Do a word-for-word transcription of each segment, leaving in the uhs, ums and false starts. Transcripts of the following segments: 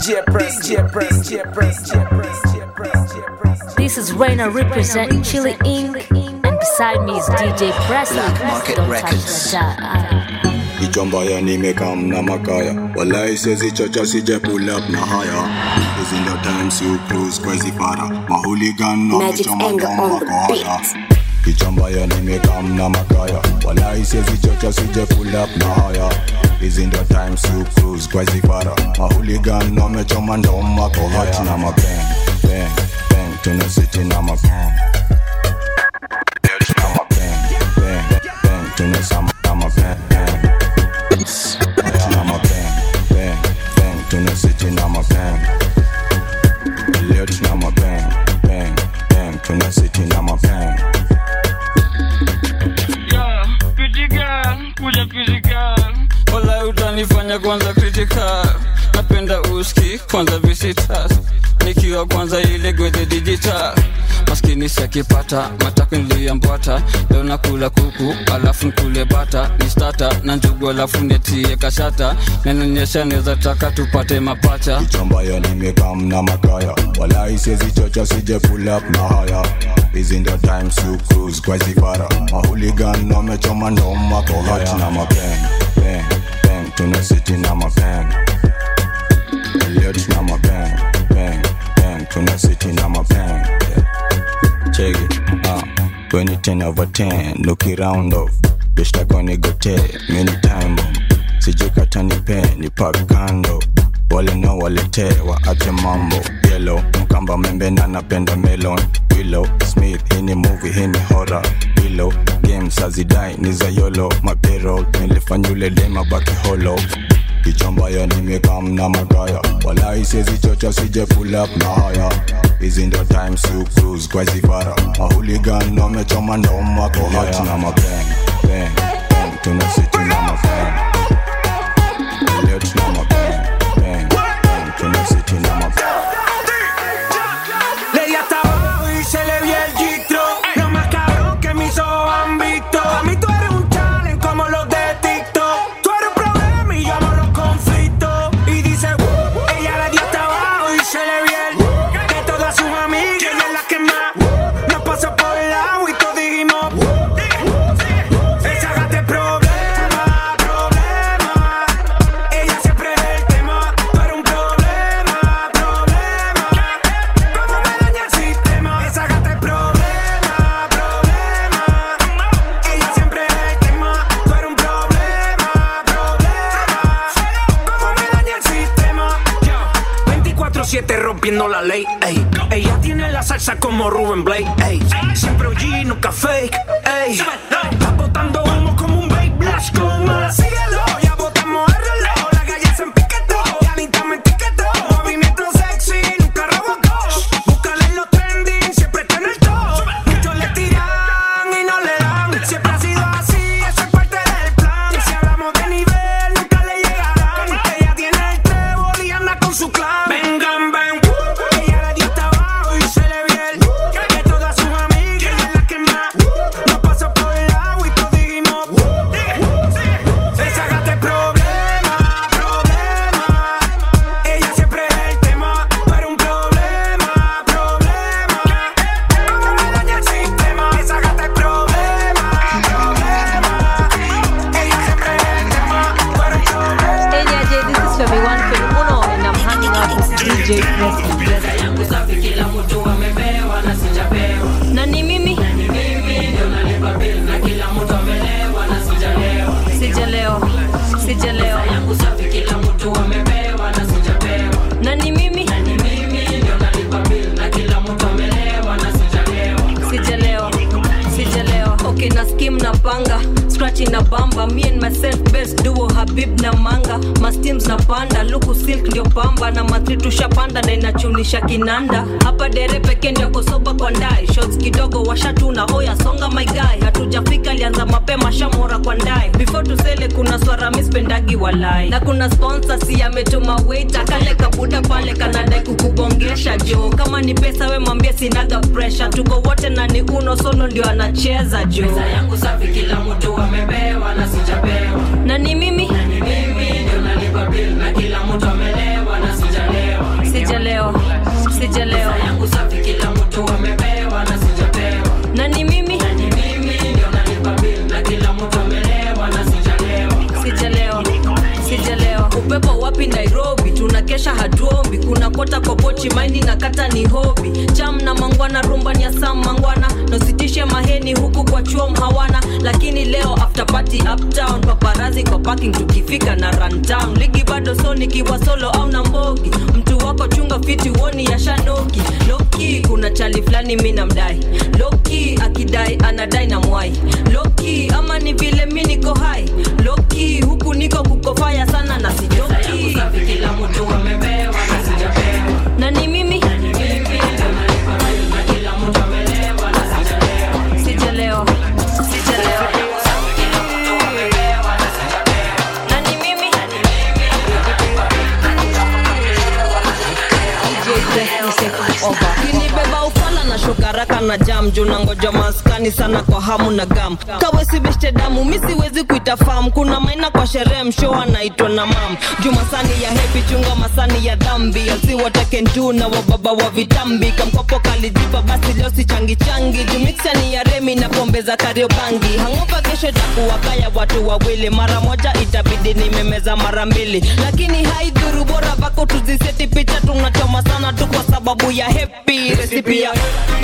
J Press, J Press, J Press, J Press, J Press. This is Raina representing Chili Incorporated, and beside me is D J Presley. Market Don't Records. touch that. Ichambaya nimekam na makaya Walai sezi chocha sije pull up na haya Is in the time so close kwa zifara Mahooligan na mechama kwa makaya Ichambaya nimekam na makaya Walai sezi chocha sije pull up na haya Is in the time so close kwa zifara Mahooligan na mechama kwa makaya Hot na mabang, bang, bang Tuna city na mabang Na mabang, bang, bang Tuna sama na mabang I'm a bang, bang, bang, to the city, I'm a bang. Lyrics, I'm a bang, bang, bang, to the city, I'm a bang. Yeah, critical, kuja physical. Wala utanifanya kwanza critical. Napenda uski, kwanza visitors. Nikiwa kwanza ile gwede digital. Maskini siakipata, mataka niliambata. Leo nakula kuku, alafu nkule bata. Ni starter, na njugu alafu netie kashata. Nenonyesha neza taka tupate mapacha. Ichambaya nimekam na makaya Walai sezi chocha sije pull up na haya Is in the time so cruise kwa zifara Mahooligan na mechoma ndoma kwa haya Na mabang, bang, bang, tuna city na mabang Lyrics na mabang, bang, bang, tuna city na mabang Check it, uh, twenty ten over ten, look it round off Bitch like on go te, many time bomb Sijikata nipe, nipak kando Wale no wale te, waache mambo Yellow, mkamba membe na napenda melon Willow, Smith, hini movie, hini horror Willow, games hazidai, niza yolo My payroll, nilifanyule dema baki hollow Ichambaya nimekam na magaya Walai sezi chocha sije pull up na haya Is in the time so cruise kwa zifara Mahooligan na mechoma ndoma kwa haya Na mabang, bang, bang, tuna city na mabang Lyrics na mabang, bang, bang, tuna city na mabang Le di hasta abajo y se le vio el gistro. Lo más cabrón que mis ojos han visto. A mí tú eres un challenge como los de TikTok. Tú eres un problema y yo amo los conflictos. Y dice, uh, ella le dio hasta abajo y se le vio el de todas sus amigas. Ella es la que más nos pasó por el agua y todos dijimos, esa gata es problema, problema. Ella siempre es el tema. Tú eres un problema, problema. ¿Cómo me daña el sistema? Esa gata es problema, problema. Ella siempre es el tema. Tú eres un problema, problema. ¿Cómo me daña el sistema? Yo, veinticuatro siete rompiendo la ley, ey. Ella tiene la salsa como Ruben Blake, ey. Siempre O G, nunca fake, ey. Está botando humo como un babe blast con más. Síguelo, ya botamos el reloj. La calle se empiquetó, ya ni estamos en tiquetó. Movimiento sexy, nunca robocó. Búscale en los trending, siempre está en el top. Muchos le tiran y no le dan. Siempre ha sido así, eso es parte del plan. Si hablamos de nivel, nunca le llegarán. Ella tiene el trébol y anda con su clan. Vengan, ven, ella le dio hasta abajo y se le vio el de todas sus amigas. Ella es la que más nos pasó por el agua y todos dijimos, esa gata es problema, problema. Ella siempre es el tema. Tú eres un problema, problema. ¿Cómo me daña el sistema? Esa gata es problema, problema. Ella siempre es el tema. Tú eres un problema. Hey, yeah, Jay, this is Femi one Femi Uno, and I'm hanging out with D J Presley. yangu safi kila mtu amepewa na sijapewa Nani mimi? mimi ndio nalipa bill na kila mtu amelewa na sijalewa Sijaleo, sijaleo. yangu safi kila mtu amepewa na sijapewa Nani mimi? mimi ndio nalipa bill na kila mtu amelewa na sijalewa Sijaleo, sijaleo. Okay, na skim na panga, scratching na bamba. Me and myself best duo Habib na Manga. Ma steams na panda, luku silk ndio pamba. Na matri tushapanda na inachunisha kinanda. Hapa dere peke ndio kosoba kwa ndai. Shots kidogo washatuna, oya songa my guy. Hatujafika lianza mapema shamora kwa ndai. Before tusele kuna swara mispendagi walai. Na kuna sponsor si ametuma waiter. Kale kabuda pale kanadai kukubongesha jo. Kama ni pesa we mwambie sinaga pressure. Tuko wote na ni uno solo ndio anacheza jo. yangu safi kila mtu amepewa na sijapewa Na ni mimi? mimi ndio nalipa bill na kila mtu amelewa na sijalewa sijalewa. Yangu safi kila mtu amepewa na sijapewa. Nani mimi? Nani mimi ndio nalipa bill na kila mtu amelewa na sijalewa. Sijalewa. Sijalewa. Upepo wapi Nairobi? Tunakesha hatuombi. Kuna kota kwa pochi maini na kata ni hobby. Cham na mangwana rumba ni asam mangwana. Nositishe maheni huku kwa chuom hawana. Lakini leo after party uptown. Paparazi kwa parking tukifika na rundown. Ligi bado soni kiwa solo au na mbogi. Mtu wako chunga fiti woni ya shanoki. Loki kuna chali flani mina mdai. Loki akidai anadai na mwai. Loki ama ni vile mimi niko high. Loki huku niko kuko fire sana na sijoki. Yangu safi kila mtu amepewa na sijapewa. Nani mimi? Nani mimi ndio nalipa bill na kila mtu amelewa na sijalewa. Sijalewa. Sijalewa. Yangu safi kila mtu amepewa na sijapewa. Nani mimi? Nani mimi ndio nalipa bill na kila mtu amelewa na sijalewa. Kinibeba ufala na shokaraka na jam. Juna ngoja maskani sana kwa hamu na gam. Kawe si beshte damu, misi wezi kuita fam. Kuna maina kwa sherehe mshoa naitwa na mam. Juma sani ya happy chunga masani ya dhambi. Yasi watake ndu na wababa wa vitambi. Kamkopo kalijipa basi leo si changi changi. Jumixa ni ya remi na pombe za kariobangi. Hangopa kesho takuwa kaya watu wawili. Mara moja itabidi nimemeza mara mbili. Lakini haidhuru bora bako tuziseti picha. Tunachoma sana tu kwa sababu ya happy. Recipe ya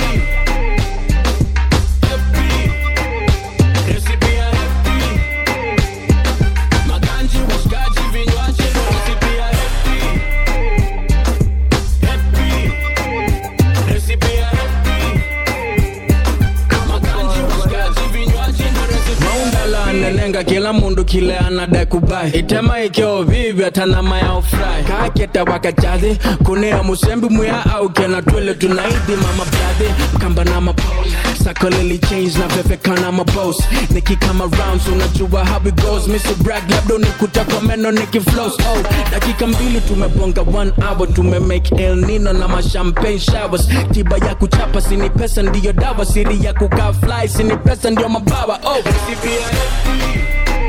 nenga kila mundu kile anadai kubai. Itema ikio vivi atana maya ufrai. Kaketa wakachazi kunea musembi muya au kena twele tunaidi mama brother. Mkamba na mapose Sako lily change na vefe kana maboss. Niki come around so unajua how it goes. Mister Bragg labdo nikuta kwa meno niki flows. Oh, dakika mbili tumebonga one hour. Tume make El Nino na ma champagne showers. Tiba ya kuchapa sini pesa ndiyo dawa. Siri ya kukaa fly sini pesa ndiyo mabawa. Oh, recipe ya happy.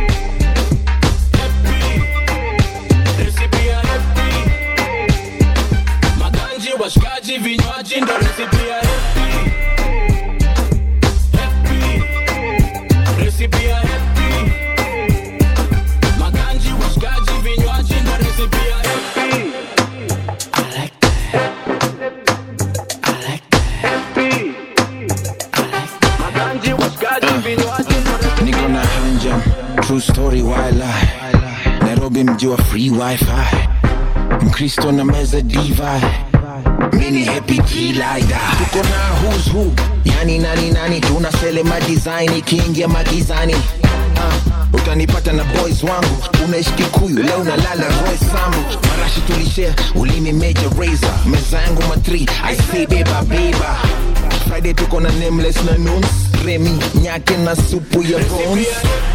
Recipe ya happy. Maganji washikaji vinywaji ndo recipe ya happy. Happy. Recipe ya happy. Maganji washikaji vinywaji ndo recipe ya happy. I like that. I like that. Happy. Maganji washikaji vinywaji ndo recipe. Niko na hanja, true story why lie. Nairobi mji wa free wifi. Mkristo na meza divai. Mini happy G-Lider. Tuko na who's who, yani nani nani. Tunasele madesign ikiingia magizani. uh, Utanipata na boys wangu. Unaishi Kikuyu, leo unalala Roy Sambu. Marashi tulishare, ulimi major razor. Meza yangu matri, I say beba beba. Friday tuko na nameless na nuns. Remy, nyake na supu ya bones.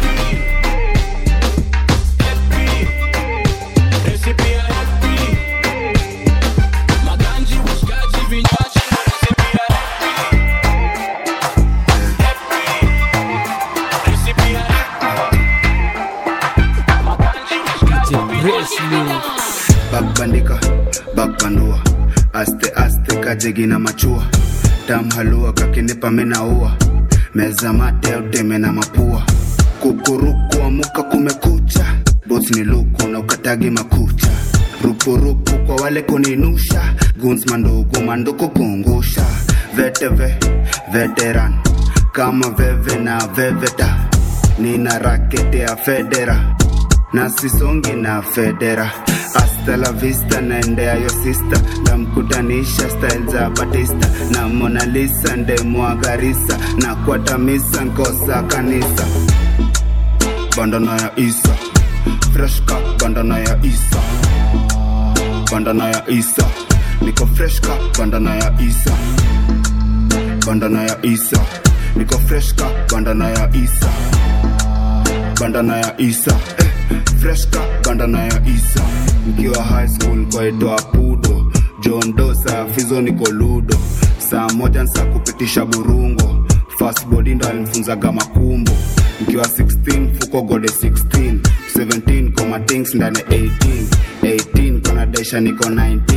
Bakbandika, bakbandua. Aste aste kajegi na machua. Tamhalua kakinipa menaua. Meza mate uteme na mapua. Kukuruku amuka kumekucha. Boss ni luku na ukatagi makucha. Rupu rupu kwa wale kuninusha. Guns mandogo mandoko kungusha. Veteve, veteran. Kama veve na veveta. Nina rakete ya federa. Na sisongi na federa. Hasta la vista naendea yo sister. Damkutanisha style za Batista. Na Mona Lisa nde mwagarisa. Na kwa tamisa nkosa kanisa. Bandana ya Isa. Fresh ka bandana ya Isa. Bandana ya Isa. Niko fresh ka bandana ya Isa. Bandana ya Isa. Niko fresh ka bandana ya Isa. Bandana ya Isa. eh. Fresh ka bandana ya Isa. Mkiwa high school kwa eto apudo. John Dosa fizo niko ludo. Saa moja nsa kupitisha burungo. Fast body ndo alimfunzaga makumbo. Mkiwa sixteen fuko gode sixteen. seventeen koma things ndane eighteen. eighteen kona daisha niko nineteen.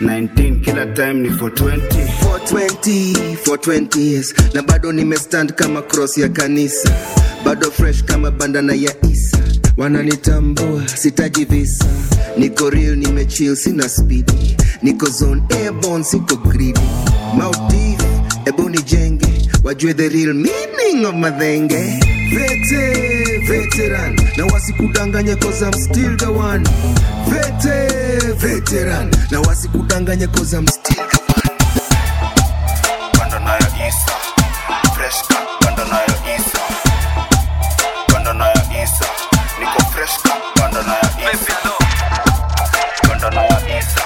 nineteen kila time ni four twenty four twenty four twenty years na bado nimestand kama cross ya kanisa, bado fresh kama bandana ya Isa. Wananitambua sitaji visa, niko real nimechill sina speed, niko zone airborne siko greedy. Motif ebo nijenge wajue the real meaning of madhenge. Vete veteran na wasikudanganya cause I'm still the one. Vete veteran na wasikudanganya cause I'm still the one. Bandana ya Isa fresh cut, bandana ya Isa, bandana ya Isa niko fresh cut, bandana ya Isa, bandana ya Isa.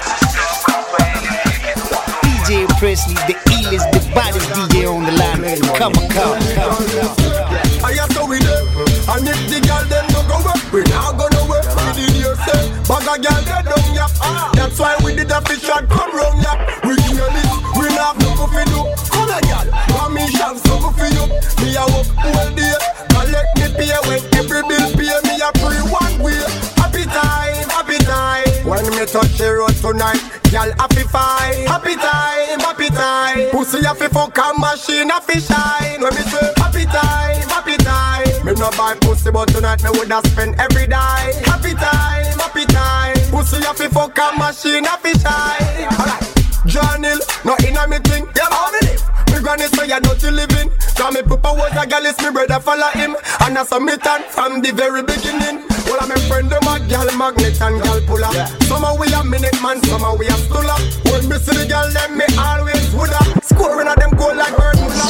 D J Presley, the illest, the baddest D J on the line. Come on, come on, come on. I have to with them, and if the girl them don't go work, we not gonna work. We did you say, bag a girl they don't yap. That's why we did a fish and come round yap. We kill it, we not have no for you. Come on girl, want me shall something for you. Me a work all day, collect me pay when every bill pay me a free one way. Happy time, happy time. When me touch the road tonight, girl happy fine. Happy time, happy time. Pussy happy fuck a machine happy shine. When me say happy time, happy time. Me no buy pussy but tonight me woulda spend every day. Happy time, happy time. Pussy happy fuck a machine happy shine. Alright, Johnny, no inna me thing. Yeah, how me live? Me granny say you dirty living. Cause me papa was a gal, it's me brother follow him. And that's a me turn from the very beginning. All of my friend them a gal magnet and gal puller. Yeah. Some a we a minute man, some a we a stuller. When me see the gal them me always woulda. Scoring at them goal like bird muller.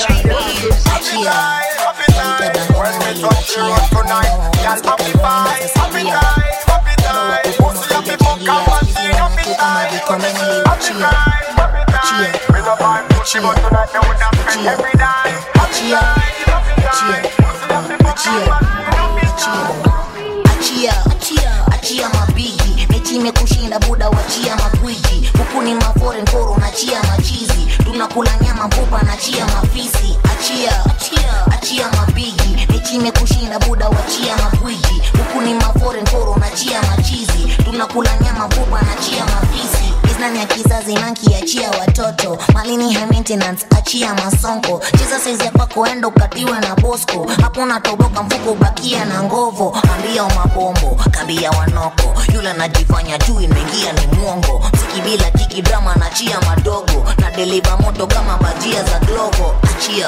Happy time, happy time. When me touch the road tonight, gal happy vibe. Happy time, happy time. Pussy happy fuck a machine happy time. Happy time, happy time. Me no buy pussy but tonight me woulda spend every day. Happy time, happy time. Pussy happy fuck a machine happy time. Achia, achia, achia mabigi. Mechi mekushinda buda wachia magwiji. Huku ni maforeign koro na chia machizi. Tunakula nyama mpupa na chia mafisi. Achia, achia, achia mabigi. Mechi mekushinda buda wachia magwiji. Huku ni maforeign koro na chia machizi. Tunakula nyama mpupa na chia mafisi. Nani ya kizazi nanki achia watoto. Malini high maintenance achia masonko. Cheza size ya kwako endo ukatiwe na Bosco. Hapo natoboka mfuko bakia na ngovo. Ambia umabombo, kambia wanoko. Yule najifanya juu imeingia ni mwongo. Msiki bila tiki drama na chia madogo. Na deliver moto kama bajia za globo. Achia,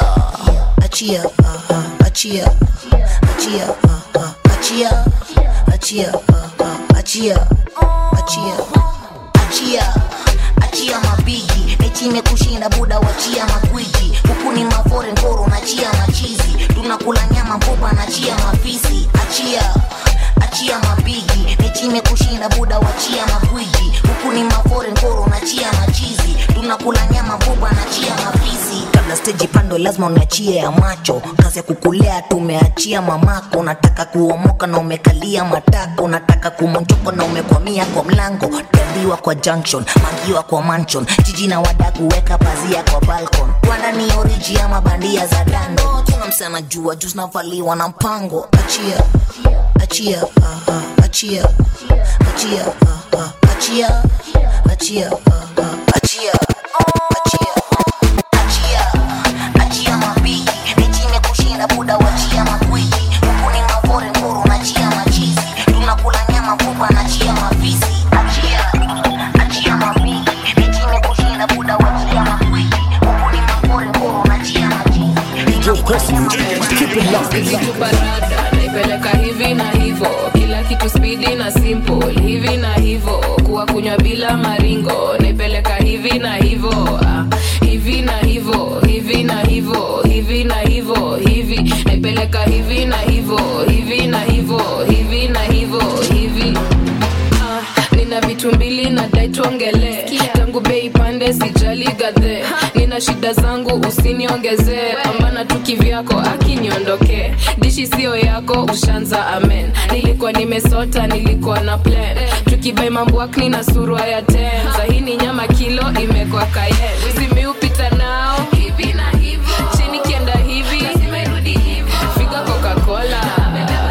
achia, uh, uh, achia, achia, uh, uh, achia, achia, uh, uh, achia, achia. Achia, achia mabigi. Mechi mekushinda buda wachia magwiji. Huku ni maforeign koro na chia machizi. Tunakula nyama mpupa na chia mafisi. Achia, achia mabigi. Mechi mekushinda buda wachia magwiji. Huku ni maforeign koro na chia machizi. Tunakula nyama mpupa na chia mafisi. Kabla stage pando lazima unachie ya macho. Kazi ya kukulea tumeachia mamako. Nataka kuomoka na umekalia matako. Nataka kumonjoko na umekwamia kwa mlango. Tendiwa kwa junction, mangiwa kwa mansion. Jiji na wadaku weka pazia kwa balcon. Wanda ni origi ama bandia za dando. Tunamsana jua juice na valiwa na mpango. Achia, achia, uh, uh, achia, achia, uh, uh, achia, achia, uh, uh, achia, achia, achia, achia mabigi. Mechi mekushinda buda wachia makwiji. Huku ni maforeign koro na chia machizi. Tunakula nyama mpupa na chia mafisi. Achia, achia mabigi. Mechi mekushinda buda wachia makwiji. Huku ni maforeign koro na chia machizi. Keep it locked. Naipeleka hivi na hivo. Kila kitu speedy na simple. Hivi na hivo. Kuwa kunywa bila maringo. Naipeleka hivi na hivo. ah. Hivi na hivo. Hivi na hivo. Hivi na hivo. Hivi. Naipeleka hivi na hivo. Hivi na hivo. Hivi na hivo. Hivi. ah. Nina vitu mbili na dai tuongele. Tangu bei pande sijali gadhe. Nina shida zangu usiniongezee. Pambana tu kivyako akiniondoke. Dishi sio yako ushanza amen. Nilikuwa nimesota nilikuwa na plan. Tukibai mambo akni na surua ya ten. Zahini nyama kilo imekwa kayen. Wizi upita nao hivi na hivo. Chini kienda hivi lazima irudi hivo. Figa Coca-Cola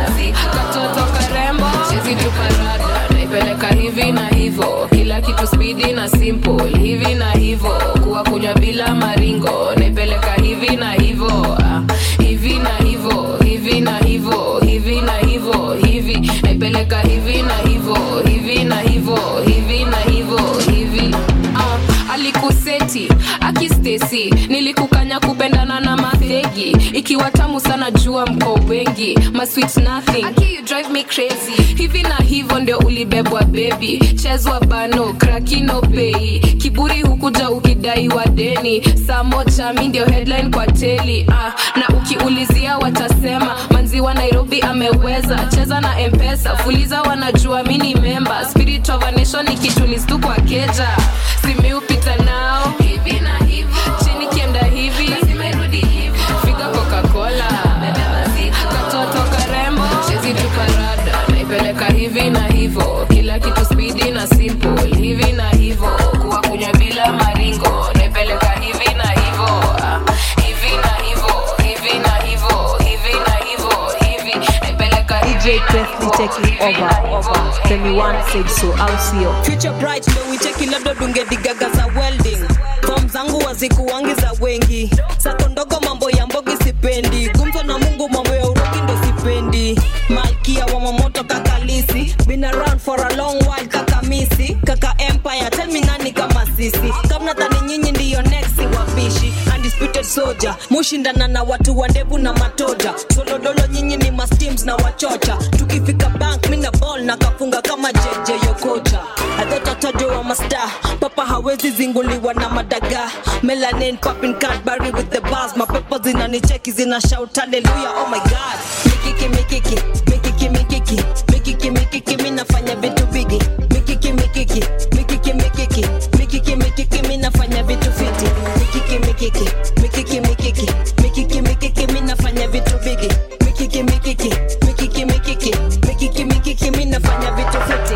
katoto karembo. Chizi tuparada. Naipeleka hivi na hivo. Kila kitu speed speedy na simple hivi na hivo kuwa kunywa bila maringo naipeleka hivi na hivo ah, hivi na hivo hivi na hivo hivi na hivo hivi naipeleka hivi na hivo hivi na hivo hivi na hivo hivi ah, alikuseti akistesi nilikukanya kupendana na mafegi ikiwa tamu sana jua mko wengi my sweet nothing aki you drive me crazy hivi na hivo ndio ulibebwa baby chezwa bano krakino pay kiburi hukuja ukidai wa deni saa moja mi ndio headline kwa teli ah, na ukiulizia watasema manzi wa Nairobi ameweza cheza na M-Pesa fuliza wanajua mini member spirit of a nation ikitulistu kwa keja simi upita nao hivi na hivo chini kienda hivi lazima irudi hivo figa Coca-Cola katoto karembo chezi tuparada naipeleka hivi na hivo kila kitu speedy na simple hivi na hivo kuwa kunywa bila maringo naipeleka hivi na hivo ah, hivi na hivo hivi na hivo hivi na hivo hivi naipeleka D J Presley taking over over Femi One said so au sio future bright ndo wicheki labda dunge digaga za welding form zangu wazikuwangi za wengi sako ndogo mambo ya mbogi sipendi gumzo na Mungu mambo ya uroki ndo sipendi malkia wa mamoto kakalisi been around for a long while kaka misi kaka empire tell me nani kama sisi kama nadhani nyinyi ndiyo next wapishi undisputed soldier mushindana na watu wa ndevu na matoja solodolo nyinyi ni masteams na wachocha tukifika bank mina ball na kafunga kama J J Yokocha adota tajo wa master papa hawezi zinguliwa na madaga melanin popping Cadbury with the bars my peppers zinanicheki zina shout hallelujah oh my god mikiki mikiki mikiki mikiki mikiki mikiki mimi nafanya vitu bigi mikiki mikiki mikiki mikiki mikiki mikiki mimi nafanya vitu fiti mikiki mikiki mikiki mikiki mikiki mikiki mimi nafanya vitu bigi mikiki mikiki mikiki mikiki mikiki mikiki mimi nafanya vitu fiti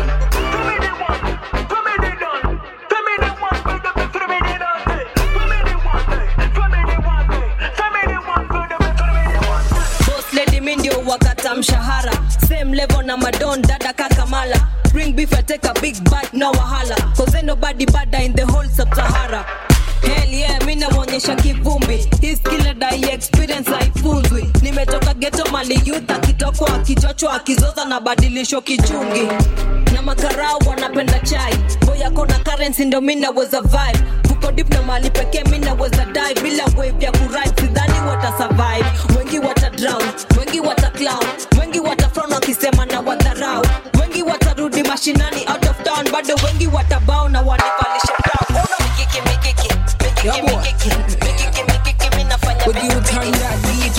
wakata mshahara same level na madon dada kakamala bring beef I take a big bite no wahala cause ain't nobody bada in the whole sub-Sahara hell yeah mimi naonyesha kivumbi his killer die experience haifunzwi nimetoka ghetto mali youth akitokwa akichochwa akizoza na badilisho kichungi na makarao wanapenda chai boy yako na currency ndo mimi naweza vibe uko deep na mali pekee mimi naweza dive bila wave ya kuride sidhani wata survive wengi wata drown wengi wata clown wengi wata frown wakisema na wadharau wengi watarudi mashinani out of town bado wengi watabao na wanivalisha down oh no mikiki mikiki mikiki mikiki mikiki mikiki mimi nafanya vitu mikiki mikiki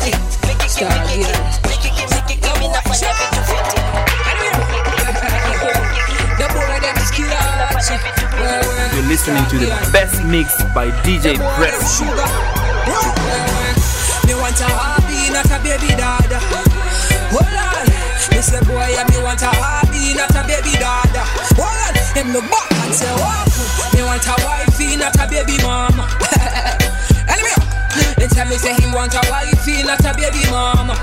mikiki mimi nafanya vitu fiti You're listening to the best mix by D J Press. Me want a hobby, not a baby dada. Hold on, me say boy, yeah, me want a hobby, not a baby dada. Hold on, him look back and say walk. Me want a wifey, not a baby mama. Anyway, they tell me say he want a wifey, not a baby mama.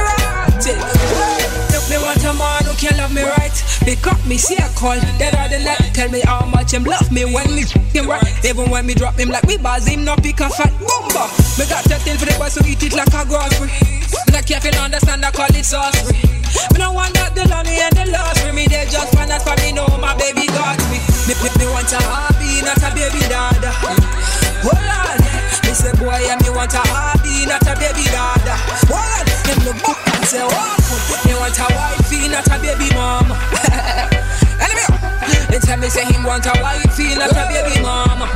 Me want a man who can love me right. Pick up me, see a call, dead or the night. Tell me how much him love me when me him right. Even when me drop him like me buzz him, no pick a fat bumba. Me got that tail for the boys who eat it like a grocery. Like you can understand, I call it sorcery. Me no want that the lonely and the lost for me. They just find out for me, know my baby got me. Me, me, me want a hobby, not a baby dada. Hold on, me say boy, yeah, me want a hobby, not a baby dada. Hold on, him look back and say walk. Me want a wifey, not a baby mama. Anyway, they tell me say him want a wifey, not a baby mama.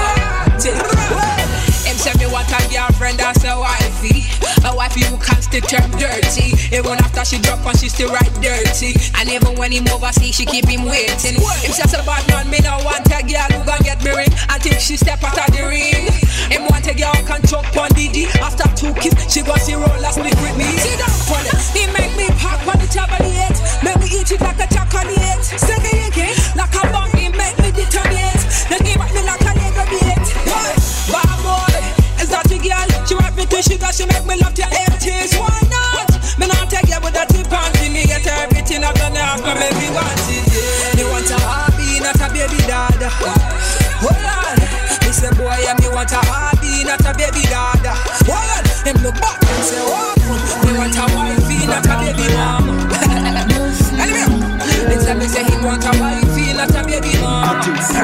Him say me want a girlfriend, that's a wifey. A wifey who can't stick her dirty. Even after she drop and she still right dirty. And even when him overseas, she keep him waiting. Him says a bad man, me no want a girl who gon' get me ring until she step out of the ring. Him want a girl who can choke on D D. After two kiss, she gon' see roll a split with me. See that funny? He make me pop on the tablet. Make me eat it like a chocolate. Second again, like a bomb, he make me detonate. Then he make me like a Lego bait. Bad boy, is that the girl? She want me to sugar, she make me love to eighties. Why not? Me not take you with that tip panty. Me get everything I've done, I've got me want it. Me want a hobby, not a baby dada. dada. Hold on, this a boy and me want a hobby, not a baby dada. Hold on, them look back and say, oh, me want a wifey, not a baby mama. Anyway, let's have me say he want a wifey, not a baby mama.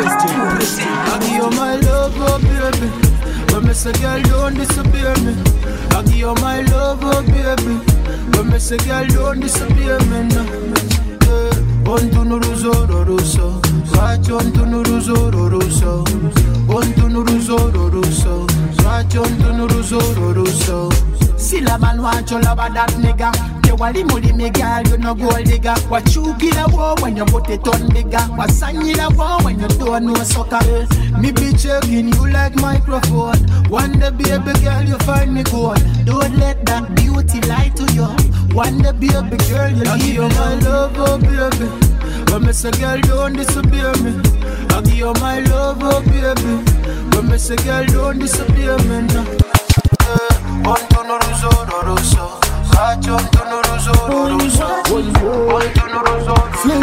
I give you my love, oh baby. When me say girl, don't disappear me. I give you my love, oh baby. When me say girl, don't disappear me now. On tu nuruzo ruso, watch on tu nuruzo ruso. On tu nuruzo ruso, watch on tu nuruzo ruso. See la man want you love that nigga. You want him with me girl, you no gold digger. What you get a war when you put it on bigger? What sign you a war when you don't know sucker? Me be checking you like microphone. One day baby girl you find me gold. Don't let that beauty lie to you. One day baby girl you leave you my love, oh baby. When me say girl don't disappear me. I give you my love, oh baby. When me say girl don't disappear me now. On tu nuruzo ruso, watch on tu nuruzo ruso. On tu nuruzo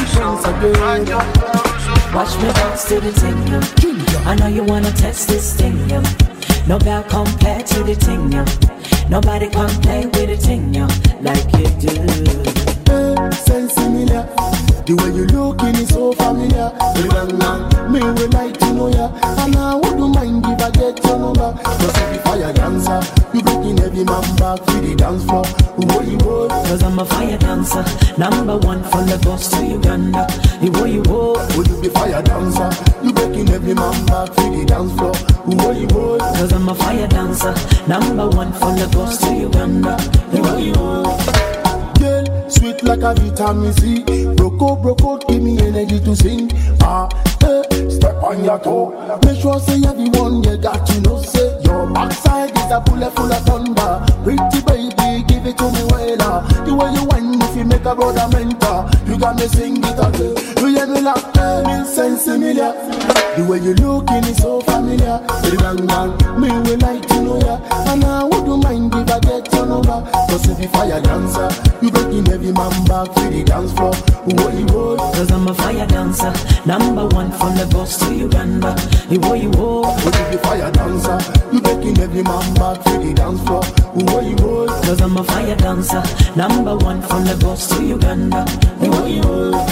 ruso, watch me bounce to the thing, yeah. I know you wanna test this thing, yeah. No girl compare to the thing, yeah. Nobody can play with the thing, yeah, like you do. Hey, sense similar. The way you looking is so familiar. Me will like to know ya, and I wouldn't mind if I get your number. Cause if you fire dancer, you breaking every man back to the dance floor. Who you go? Cause I'm a fire dancer, number one from Lagos to Uganda. You you go? Will you be fire dancer? You breaking every man back to the dance floor. Who you go? Cause I'm a fire dancer, number one from Lagos to Uganda. You you go? Girl, sweet like a vitamin C. Broco, broco, give me energy to sing. Ah, hey, step on your toe. Make sure say everyone you got to know. Say your backside is a bullet full of thunder. Pretty baby, give it to me well. The way you whine, if you make a brother mentor, you got me sing it again. You hear me like me sense similar. The way you looking is so familiar. Bang bang, me will like to know ya, and I wouldn't mind if I get your number. Cause if you fire dancer, you breaking every man back to the dance floor. What you go? Cause I'm a fire dancer, number one from Lagos to Uganda. You what you go? What if you fire dancer? You breaking every man back to the dance floor. What you go? Cause I'm a fire dancer, number one from Lagos to Uganda. You what you go?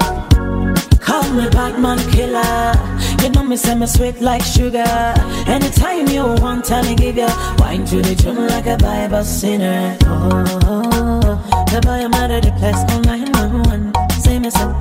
Call me Batman killer. You know me say me sweet like sugar. Anytime you want, I give ya wine to the tune like a Bible sinner. Oh, oh, oh. The boy I'm out of the place, oh nine one one. Say me so,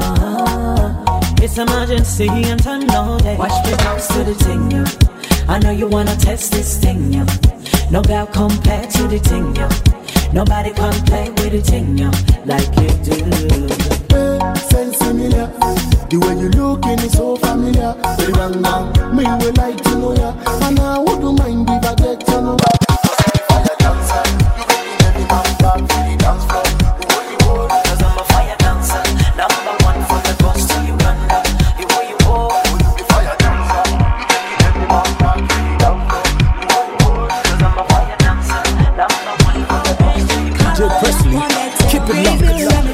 oh, it's emergency and time no day. Watch me bounce to the thing, yeah. I know you wanna test this thing, yeah. No girl compare to the thing, yeah. Nobody can play with the thing, yeah, like you do. Hey, sense similar. The way you looking is so familiar. Bang bang, me will like to know ya, and I wouldn't mind if I get your number. Fire dancer, you breaking every man back to the dance floor. Who you go? Cause I'm a fire dancer, number one from the coast to Uganda. You who you go? Will you be fire dancer? You breaking every man back to the dance floor. Who you go? Cause I'm a fire dancer, number one from the coast to Uganda. D J Presley, keep it locked.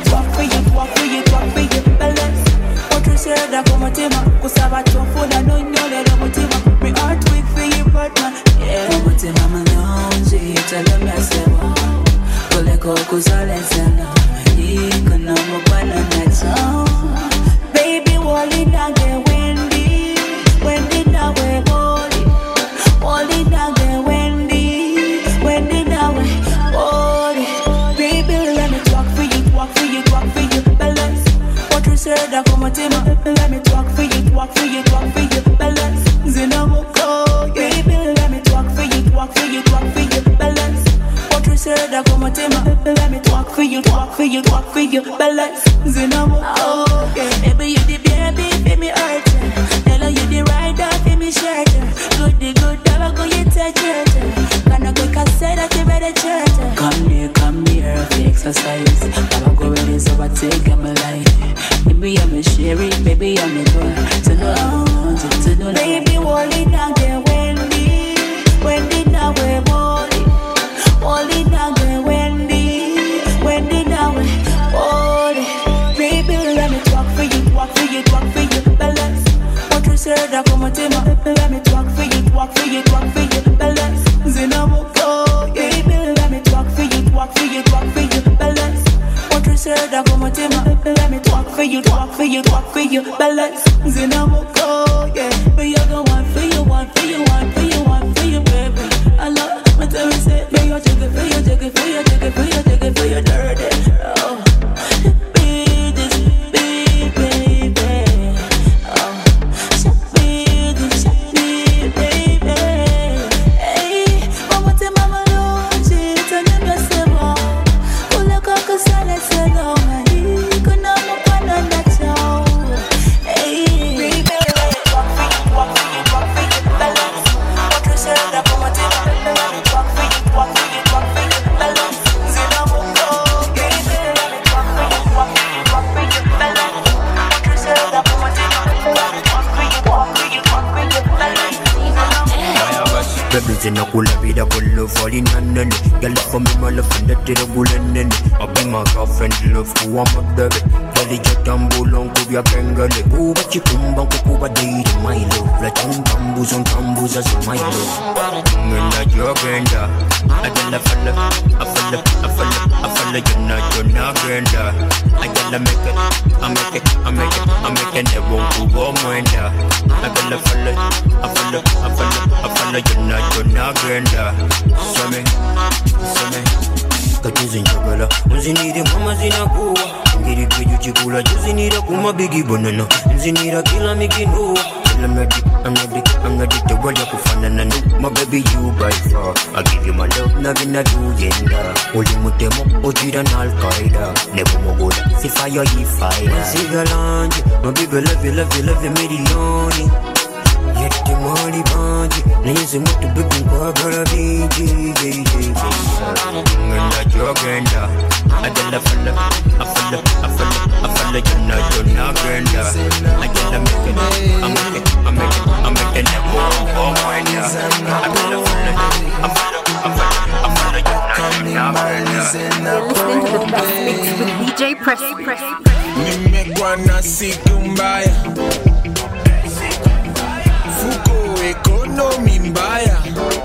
Da como tema, kusaba chofuna no nyole da mutima. Me heart weak for you partner. Yeah, mutima malonji, tell me asema. Kole koko zale sana. Iko na mwana nacho. Baby wali nage Wendy, Wendy nawe wali. Wali nage Wendy, Wendy nawe wali. Baby let me talk for you, talk for you, talk for you, balance. What you said da como tema. Let me talk for you, talk for you, talk for you, balance. Zinamoko, baby, let me talk for you, talk for you, talk for you, balance. What you said, I come tema. Let me talk for you, talk for you, talk for you, balance. Zinamoko, yeah. Baby, you the baby, for me heart. Tell you the rider, for me shirt. Good, the good, dog, go you touch it. Can I go cassette that you better church? Come here, come here, for exercise. I'ma go ready, so I take my life. Baby, I'm a sherry, baby, I'm a boy. To know, to, to know. Baby, Wally, now get Wendy. Wendy, now we're Wally. Wally, now get Wendy. Wendy, now we're Wally. Baby, let me talk for you, talk for you, talk for you, balance. serda como tema. Let me talk for you, talk for you, talk for you. Balance, zinaboko, yeah. Let me talk for you, talk for you, talk for you. Balance, otro serda como tema. Let me talk for you, talk for you, talk for you. Balance, zinaboko, yeah. But you go one for you, one for you, one for you, one for you, baby. I love my time is it. May you take it for you, take it for you, take it for you, take it for you, dirty. Oh. Zina kula vida kula fali nanene. Girl for me my love and that tira kula nene. I be my girlfriend love who I'm a baby. Bali jatambo long kubya kengale. Kuba chikumba kukuba day to my love. La tambus on tambus as my love. Ngenda jogenda. I gotta fella, I fella, I fella, I fella. You're not, you're not genda. I gotta make it, I make it, I make it, I make it. Never kuba mwenda. I gotta fella, I fella, I fella, I fella. You're not, you're not. Nagenda, some, some. Katuzi njagala, nzinire mama zinakuwa. Ngiri kweju chikula, juzinira kuma bigi bonano. Nzinira kila mikinuwa. Kila medi, I'm ready, I'm ready to world ya kufanana nu. My baby you by far, I give you my love, nagina duyenda. Oli mutemo, ojira na Al-Qaeda. Nebo mogola, si fire yi fire. Sigalanji, my baby love you, love you, love you, milioni. Yeti mali banji, nisi mutu bibi kwa gara biji, biji, ngenda jogenda, adela fella, afella, afella, afella, jona, jona, genda, adela make it, I make it, I make it, I make it, never go mwenda, adela fella, afella, afella, afella, jona, jona, genda. You're listening to the best mix with D J Presley. Nimekuwa na siku mbaya, fuko ekonomi mbaya,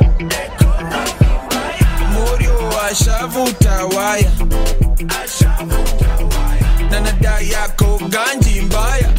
moyo ashavuta waya, na nada yako ganji mbaya.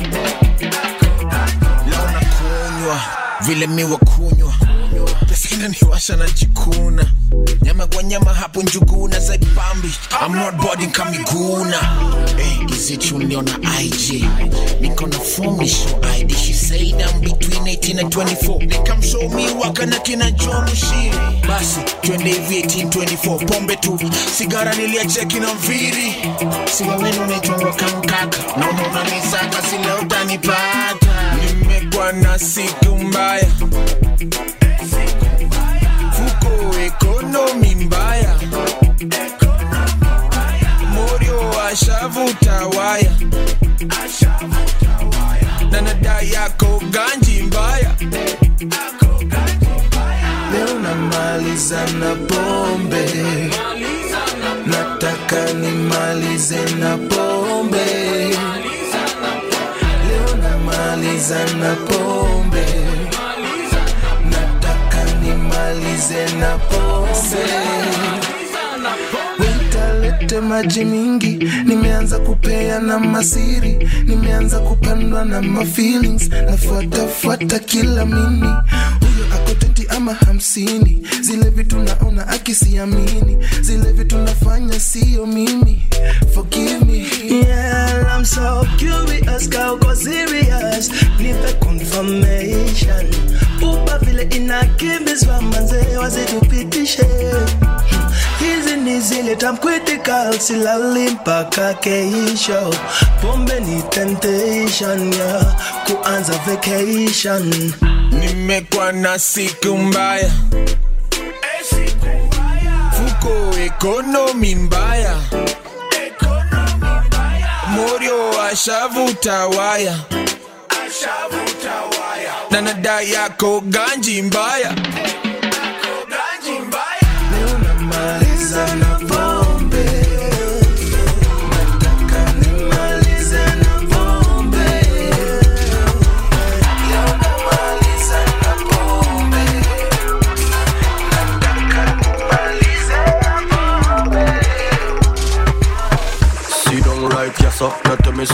Leo nakunywa vile miwa kunywa, pesa inaniwasha na jikuna. Nyama kwa nyama hapo njuguna za bambi. I'm not boarding kamiguna. Hey, is it you on I G? Niko na form ni show I D. She said I'm between eighteen and twenty-four. They come show me waka na kina John Mushiri. Basi, twende hivi eighteen twenty-four. Pombe tu, sigara niliacha kina mviri. Siwa wenu naitwa kankaka. Na unaona nisaka sila utanipata. Nimekuwa na siku mbaya, fuko ekonomi mbaya, moyo ashavuta waya, na nada yako ganji mbaya. Leo namaliza na pombe, nataka nimalize na pombe. Leo namaliza na pombe, nataka nimalize na pombe. Lete maji mingi, nimeanza kupea na masiri, nimeanza kupandwa na ma feelings, nafuata fuata kila mini. Huyo ako twenty ama hamsini, zile vitu naona akisiamini, zile vitu nafanya sio mimi. Forgive me. Yeah, I'm so curious, girl, go serious. Need the confirmation. Upa vile inakimbizwa manze wazitupitishe. Hizi ni zile tam critical, silali mpaka keisho. Pombe ni temptation, yeah, kuanza vacation. Nimekuwa na siku mbaya, fuko ekonomi mbaya, moyo ashavuta waya, na nada yako ganji mbaya. Namaliza na pombe, nataka nimalize na pombe. Leo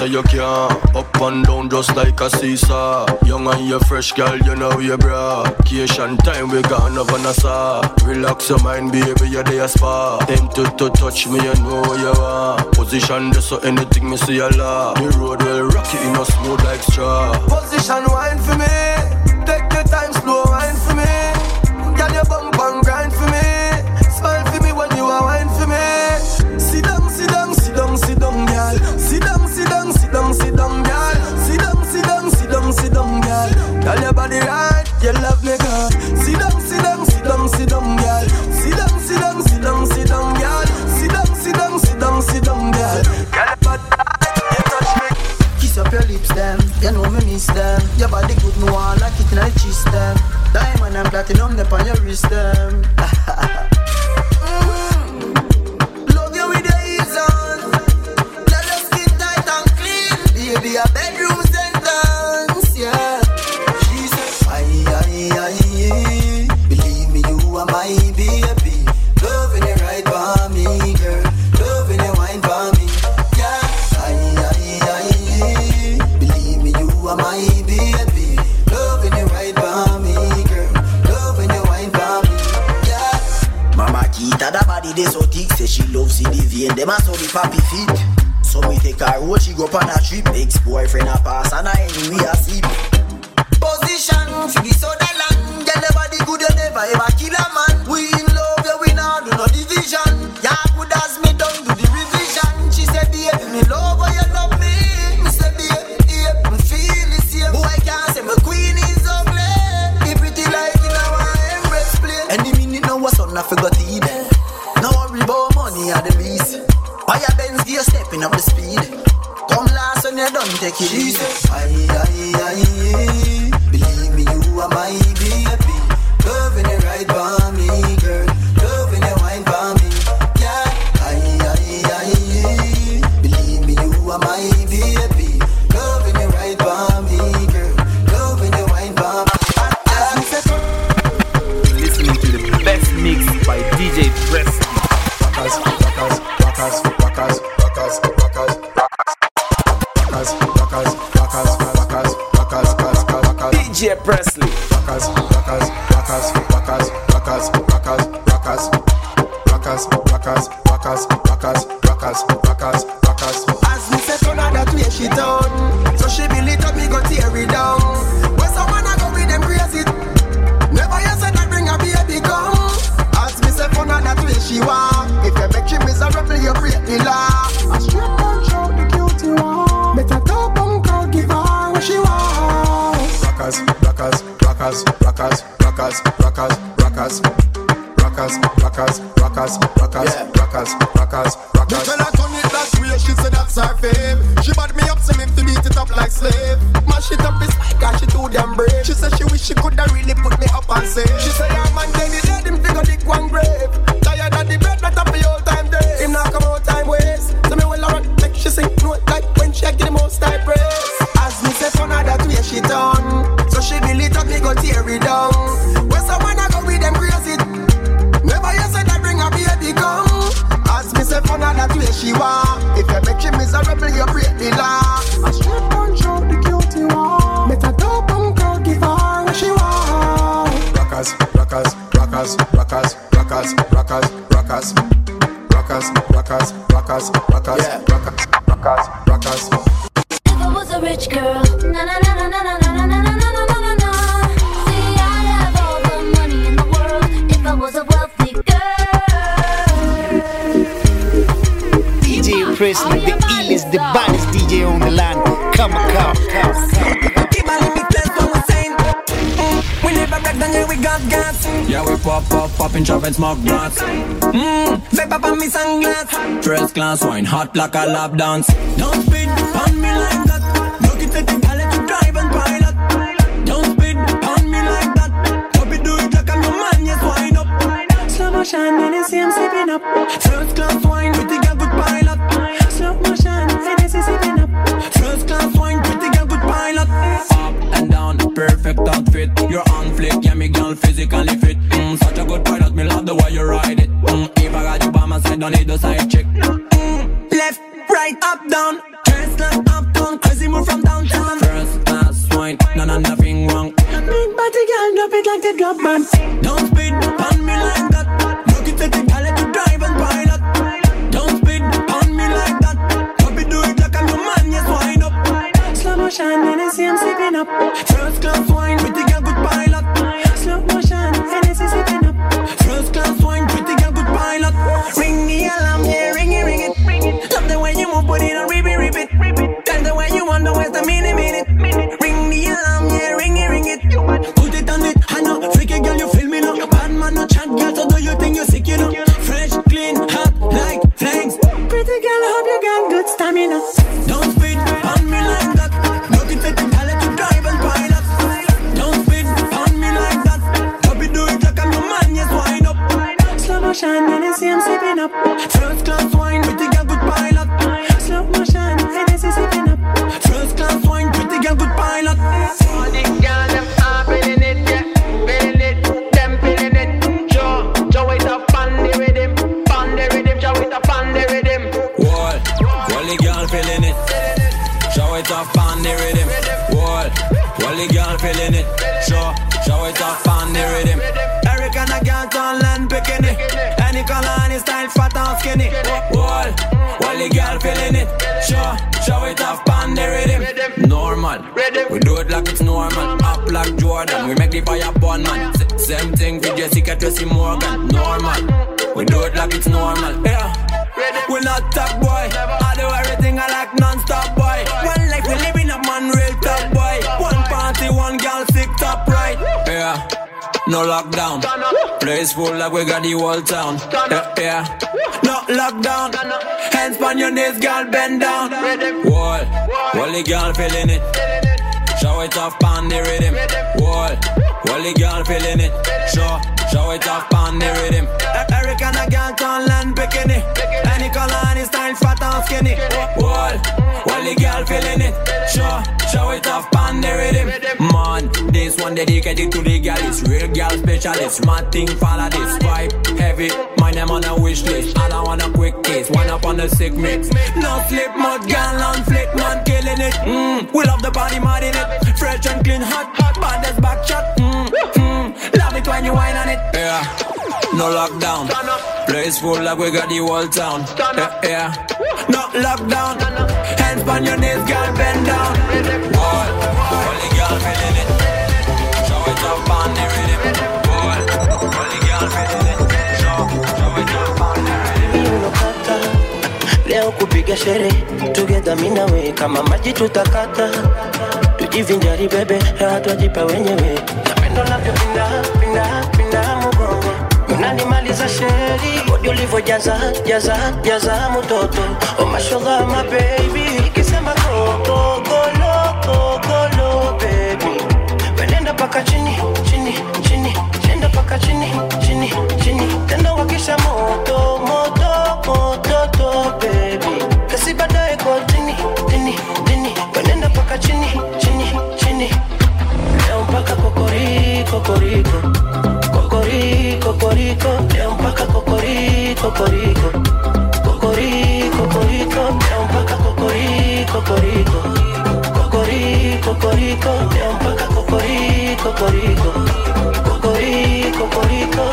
say you can. Up and down just like a seesaw. Young and you fresh, girl, you know you bra. Vacation time, we gone over Nassau. Relax your mind, baby, you're there spa. Tempted to touch me, you know where you are. Position this so anything me see a lot. The road will rock it in a smooth like straw. Position wine for me. Take your time, slow wine for me. Girl, your bump and grind for me. Smile for me when you are wine for me. Sit down, sit down, sit down, sit down, girl. Sit down, sit down, sit down, sit down, girl. Sit down, sit down, sit down, sit down, girl. Girl, your body right, you love me, girl. Sit down, sit down, sit down, sit down, girl. Sit down, sit down, sit down, sit down, girl. Sit down, sit down, sit down, sit down, girl. Girl, your body right, you touch me. Kiss up your lips, them. You know me miss them. Your body good, no one like it in the chest, them. Diamond and platinum, them on your wrist, them. Baby, a bedroom sentence, yeah. She said, aye, aye, aye, believe me, you are my baby. Loving it right for me, girl. Loving it wine for me, yeah. Aye, aye, aye, believe me, you are my baby. Loving it right for me, girl. Loving it wine for me, yeah. Mama Kita, that body, they so thick, say she loves C D V and them a so the papi feet. So me take her road, she go on a trip. Ex-boyfriend a pass and I anyway a sleep. Position, she be so the land. Get the body good, you never ever kill a man. We in love, yeah, we now do no division. Yeah, good as me done do the revision. She said, baby, me love her, you love me. Me said, baby, yeah, me feel the same. Boy can't say my queen is ugly. Be pretty like in our embrace play. Any minute now what's on, I forgot to eat. No worry about money at the least. Buy a Benz gear stepping up the speed. Come last when you done take it easy. Aye, aye, aye, believe me, you are my baby. Loving it right for me, girl. Loving it wine for me, yeah. Aye, aye, aye, believe me, you are my baby. Loving it right for me, girl. Loving it wine for me, yeah. Listening to the best mix by D J Presley. Rockers, rockers, rockers, rockers, rockers, rockers, rockers, rockers, rockers, rockers, rockers, rockers, rockers. D J Presley. Rockers, rockers, rockers, rockers, rockers, rockers, rockers, rockers, rockers, rockers, rockers, rockers, rockers, rockers. As me say, turn that way she done, so she build it up, me go tear it down. When someone I go with them crazy, never you said I bring a baby come. As me say, turn that way she want. If you make she miserable, you break the law. A straight punch out the cutie one. Better top on girl, give her what she want. Rockers, rockers, rockers, rockers, rockers, rockers, rockers, rockers, rockers, rockers, rockers, rockers, rockers, rockers. The fella turn it that way, she said that's her fame. She bought me up, so me to beat it up like slave. Mash it up, it's like cause she too damn brave. She said she wish she coulda really put me up and say. She said her man then he let him figure dick one grave. Tired of the bread, not up the old time day. Him not come out time waste. So me will run, make she sing note like when she get the most type praise. As me say turn her that way she done, so she build it up, me go tear it down. When someone I go with them crazy, never you said I bring a baby come. As me say turn her that way she want. If you make she miserable, you break the law. A straight punch out the cutie one. Better dope and girl, give her what she want. Rockers, rockers, rockers, rockers, rockers, rockers, rockers, rockers, rockers, rockers, rockers, yeah. rockers, rockers, rockers. If I was a rich girl, na na na na na na na na na na na na na. See, I'd have all the money in the world if I was a wealthy girl. D J Presley, the illest, the baddest D J on the land. Come on, come, come. Keep a limit, that's what we're saying. We never break down, yeah, we got gas. Yeah, we pop up, pop in trap and smoke blunts. Mmm, vape up on me sunglass. First class wine, hot like a lap dance. Don't spit on me like that. Look it at the pallet to drive and pilot. Don't spit on me like that. Hope you do it like I'm your man, yes, wind up. Slow motion, and you see I'm sipping up. First class wine, pretty girl, good pilot. Slow motion, and you see sipping up. First class wine, pretty girl, good pilot. Up and down, perfect outfit. You're on flick, yeah, me girl, physically fit. Mm, such a good pilot, me love the way you ride it. Mm, if I side, don't need a side chick. Mm, left, right, up, down. Dress like up to none and nothing wrong. Big body girl, drop it like the drop man. Don't speed on me like that. Look it at the girl let you drive and pilot. Don't speed on me like that. Don't be do it like I'm your man, yes wind up. Slow motion, and I see I'm sipping up. First class wine, pretty girl good pilot. Slow motion, and I see sipping up. First class wine, pretty girl good pilot. Ring the alarm, yeah, ring it, ring it, ring it. Love the way you move, put it on, rip it, rip it, rip it. Tell the way you want, don't waste a minute, minute, minute. Ring the alarm, yeah, ring it, ring it. Put it on it, I know, freaky girl, you feel me now. Bad man, no chat, girl, so do you think you're sick, you know? Fresh, clean, hot, like flames. Pretty girl, I hope you got good stamina. Don't speed on me like that. Don't you take the girl, let you drive and pilot. Don't speed on me like that. Don't be do it like I'm your man, yes, wind up. Slow motion, and I see I'm sipping up. First class wine, pretty girl, good pilot. Slow motion, and I see sipping up. First class wine, pretty girl, good pilot. All the girls, them are feeling it, yeah. Feeling it, them feeling it. Show, show it up on the rhythm. On the rhythm, show it up on the rhythm. Wall, all the girl feeling it. Show it off on the rhythm. Wall, all the girl feeling it. Show, show it off on the rhythm. Eric and a girl turn land bikini. Any color, any style, fat and skinny. Wall, all the girl feeling it. Show, show it off on the rhythm. Normal, we do it like it's normal. Up like Jordan, we make the fire burn, man. S- Same thing for Jessica Tracy Morgan. Normal, we do it like it's normal. Yeah, we not top boy. I do everything I like non-stop boy. One life we living up, man, real top boy. One party, one girl, sick top right. Yeah, no lockdown. Place full like we got the whole town. Yeah, yeah. No lockdown. Hands on your knees, girl, bend down. Wall, wall the girl feeling it. Show it off on the rhythm. Wall, wall the girl feeling it. Show, show it off on the rhythm. Eric and a girl turn land bikini. Any color, any style, fat and skinny. Wall, wall the girl feeling it. Show, show it off on the rhythm. Man, this one dedicated to the girl. It's real girl specialist. Mad thing follow this vibe heavy. My name on a wish list. I don't want a quick case. One up on the sick mix. No slip, mud, girl on flick, man killing it. Mm, we love the body, mad in it. Fresh and clean, hot, hot, baddest back shot. Mm, mm, love it when you whine on it. Yeah, no lockdown. Place full like we got the whole town. Yeah, yeah. No lockdown. Hands on your knees, girl, bend down. Wall, all the girl feeling it. Show it up on the rhythm. Wall, all the girl feeling it. Show, show it up on the rhythm. Leo kupiga sherehe together mimi na wewe, kama maji tutakata, tujivinjari bebe, hewa tujipa wenyewe. Napenda unavyopinda pinda pinda mgongo, unanimaliza sheri, body ulivyojaza jaza jaza mtoto. Oh mashallah my baby, ikisema go go go lo go go lo baby, wenenda paka chini chini chini, nenda paka chini chini chini, tena wakisha moto moto moto to baby, kasi baadaye kwa tini tini tini, wenenda paka chini chini chini, leo mpaka kokoriko kokoriko kokoriko kokoriko, leo mpaka kokoriko kokoriko kokoriko kokoriko, leo mpaka kokoriko kokoriko kokoriko kokoriko, leo mpaka kokoriko kokoriko kokoriko kokoriko.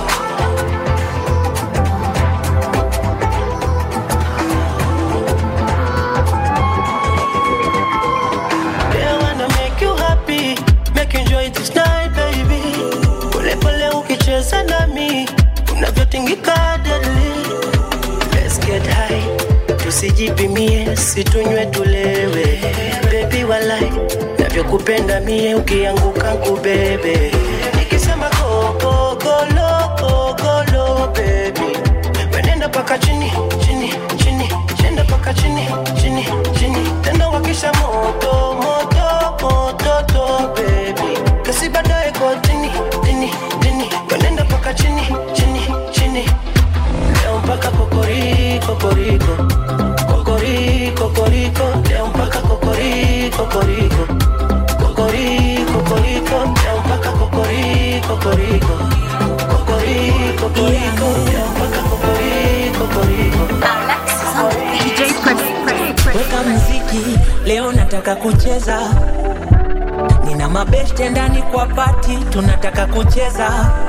Enjoy this night baby, pole pole ukicheza nami unavyotingika deadly. Let's get high, tusijipimie, situnywe tulewe. Baby walai, navyokupenda mie, ukianguka kubebe. Nikisema go go go lo go go lo baby, wenenda paka chini chini chini, chenda paka chini chini chini, tena wakisha moto moto moto to baby, kasi baadaye kwa tini tini tini, wenenda paka chini chini chini, leo mpaka kokoriko kokoriko kokoriko kokoriko, leo mpaka kokoriko kokoriko kokoriko kokoriko, leo mpaka kokoriko kokoriko kokoriko kokoriko, leo mpaka kokoriko kokoriko. D J Press, Press, Press. Weka muziki, leo nataka kucheza. na mabeshte ndani kwa party tunataka kucheza.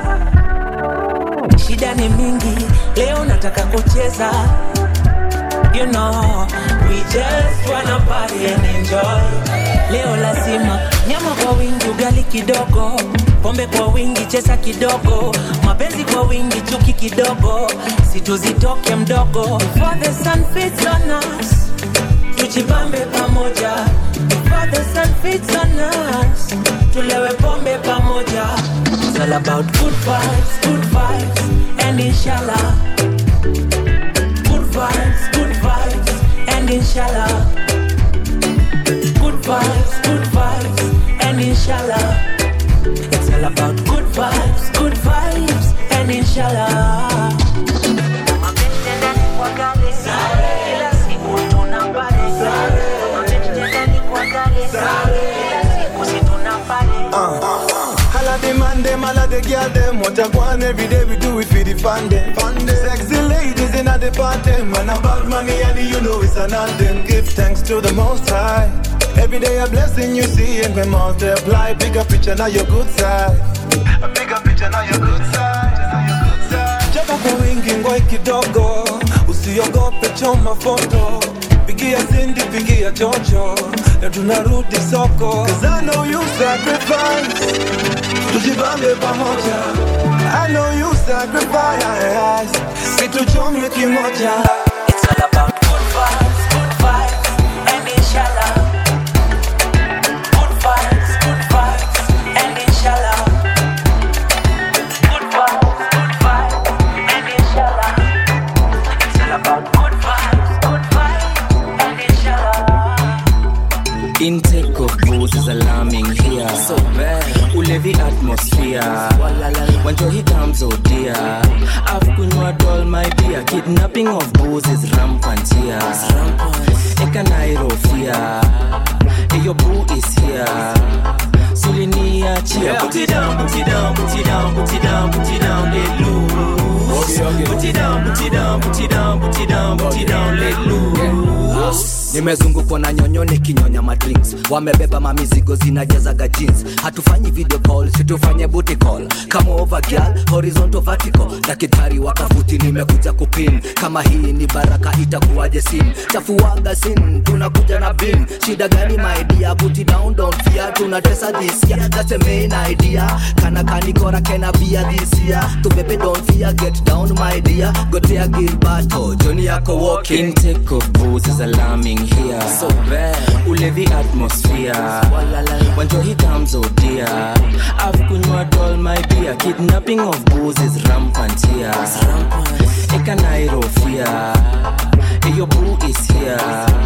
Shida ni mingi, leo nataka kucheza. You know, we just wanna party and enjoy. Leo lazima nyama kwa wingi, ugali kidogo, pombe kwa wingi, chesa kidogo, mapenzi kwa wingi, chuki kidogo, situzitoke mdogo. Before the sun fits on us, tujibambe pamoja. Before the sun fits on us, tulewe pombe pamoja. It's all about good vibes, good vibes, and inshallah. Good vibes, good vibes, and inshallah. Good vibes, good vibes, and inshallah. It's all about good vibes, good vibes, and inshallah. All the man them, all of the girl them, what I want every day we do it for the fun them. Sexy ladies in at the party, man about money and you know it's an anthem. Give thanks to the Most High. Every day a blessing you see and we multiply. Bigger picture now your good side. A bigger picture now your good side. Jaba kwa wingi ngoi kidogo, usiogope choma foto. Pigia Cindy, pigia Jojo, na tunarudi soko. Cause I know you sacrifice, tujibambe pamoja. I know you sacrifice, situchome kimoja. It's all about good vibes, good vibes, and inshallah. Good vibes, good vibes, and inshallah. Good vibes, good vibes, and inshallah. It's all about good vibes, good vibes, and inshallah. Intake of booze is alarming here. So bad. Ulevi atmosphere. When Johi comes, oh dear. I've kunywa doll, my dear. Kidnapping of booze is rampant here. Eka nairo fear. Hey, your boo is here. Sulinia cheer. Put it down, put it down, put it down, put it down, put it down, let loose. Put it down, put it down, put it down, put it down, put it down, let loose. Nimezungukwa na nyonyo nikinyonya madrinks. Wamebeba mamizigo zinajazaga jeans. Hatufanyi video call, situfanye booty call. Come over girl, horizontal vertical. Daktari wakafuti nimekuja kupin. Kama hii ni baraka itakuwaje sin. Chafuaga sin, tunakuja na bin. Shida gani my dear, put it down, don't fear. Tunatesa this year, that's the main idea. Kana kanikora kena bia this year. Tubebe don't fear, get down my dear. Gotea Gilberto, Johnny yako walking. Intake of booze is alarming here. So bad. Ulevi atmosphere. When Johi comes, oh dear. I've kunywa doll, my dear. Kidnapping of booze is rampant here. Eka nairo fear. Hey, your boo is here.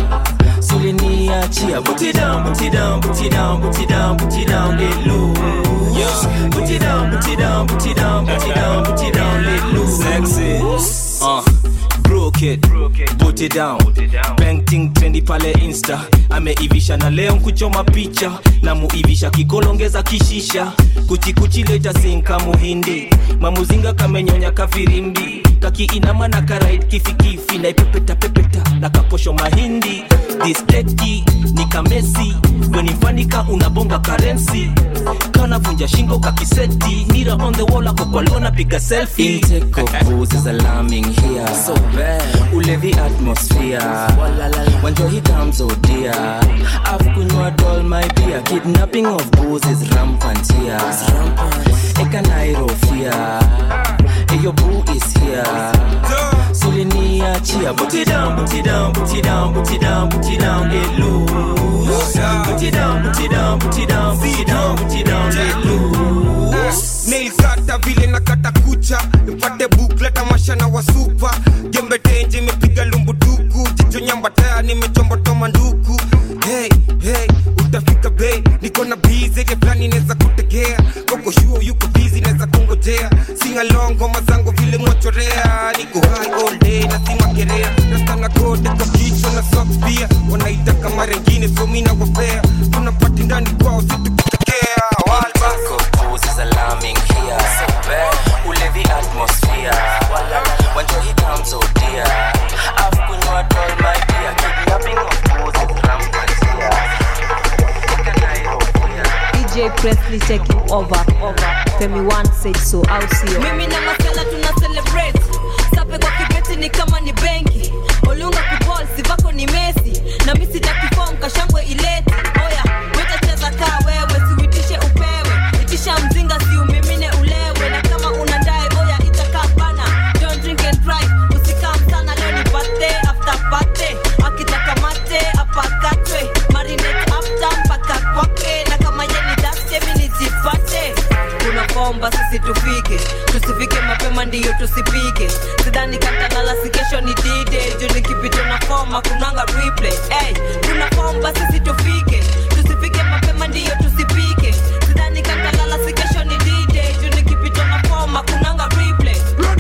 Sulinia cheer. Put it down, put it down, put it down, put it down, put it down, let loose. Put it down, put it down, put it down, put it down, put it down, let loose. Sexy. Uh. Broke it, put it down. Painting trendy pale Insta. Ameivisha na leo kuchoma picha. Na muivisha kikolongeza kishisha. Kuchi kuchi leta sinka muhindi. Mamuzinga kamenyonya kafirimbi. Kaki inama na karaid kifikifi. Na ipepeta pepeta na kaposho mahindi. This teki ni kamesi. Wenifanika unabonga currency. Kana vunja shingo kakiseti. Mira on the wall ako kwa lona piga selfie. Intake of booze is alarming here. So bad. Ulevi atmosphere. When Johi comes, oh dear. I've kunywa doll, my dear. Kidnapping of booze is rampant here. Eka nairo fear. Hey, your boo is here. Sulinia cheer. Put it down, put it down, put it down, put it down, put it down, let loose. Put it down, put it down, put it down, put it down, put it down, let loose. Nail kata vile na kata kucha. Nipate bukla tamasha na wasupa. Jembe tenje mepiga lumbu duku. Jicho nyamba taya nimechomba toma nduku. Hey, hey, utafika bay. Niko na busy, ke plani neza kutegea. Koko shuo yuko busy neza kungojea. Sing along ngoma zangu vile mwachorea. Niko high all day na sima kerea. Nasta na kote kwa kichwa na socks pia. Wanaita kama rengine so mina wapea. Tunapati ndani kwao situ kutegea. Intake of booze is alarming here. So bad. Ulevi atmosphere. When Johi comes, oh dear. I've kunywa doll, my dear. Kidnapping of booze is rampant here. Eka nairo fear. D J Presley taking over. Femi One said so, I'll see you. Mimi na masela tuna celebrate. Sape kwa kibeti ni kama ni benki. Olunga kuball sivako ni Messi. Na mimi sitakifom kashangwe ileti. Oya, weta cheza kaa wewe, siwitishe upewe. Itisha mzinga si umimine ulewe. Na kama unadai oya itakaa bana. Don't drink and drive. Usikam sana leo ni birthday after birthday. Akitaka mate apakatwe. Marinate after mpaka kwake. Na kama yeni daste mini jipate. Tunakomba sisi tufike. Tusifike mapema ndiyo tusipike. Sidhani katalala si kesho ni D-Day. Juu nikipito na koma kunanga replay. Hey, tunakomba sisi tufike. Tusifike mapema ndiyo tusipike. Sidhani katalala si kesho ni D-Day. Juu nikipito na koma kunanga replay.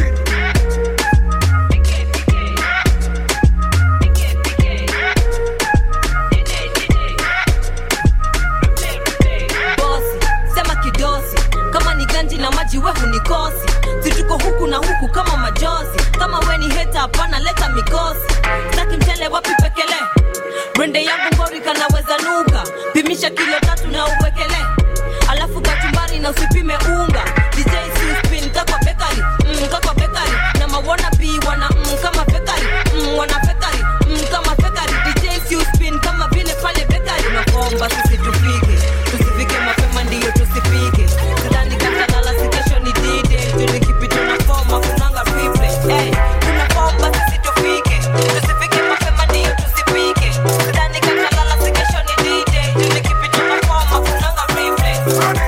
Bosi, sema kidosi. Kama ni ganji na maji wehu ni kosi. Situko huku na huku kama majozi. Kama we ni heta hapana leta mikosi. Saki mchele wapi pekele. Brende yangu ngori kanaweza nuka. Pimisha kilo tatu na uwekele. Alafu kachumbari na usipime unga. D J C-Spin kakwa bekari. Mm, kakwa bekari. Na mawana pi wana mm, kama bekari. Mm, wana bekari. Mm, kama bekari. D J C-Spin kama vile pale bekari. Unakomba sisi tufike. Tusifike mapema ndiyo tusipike. Sidhani katalala si kesho ni D-Day. Juni kipito na koma kunanga replay. Hey, tunakomba sisi tufike. Tusifike mapema ndiyo tusipike. Sidhani katalala si kesho ni D-Day. Juni kipito na koma kunanga replay.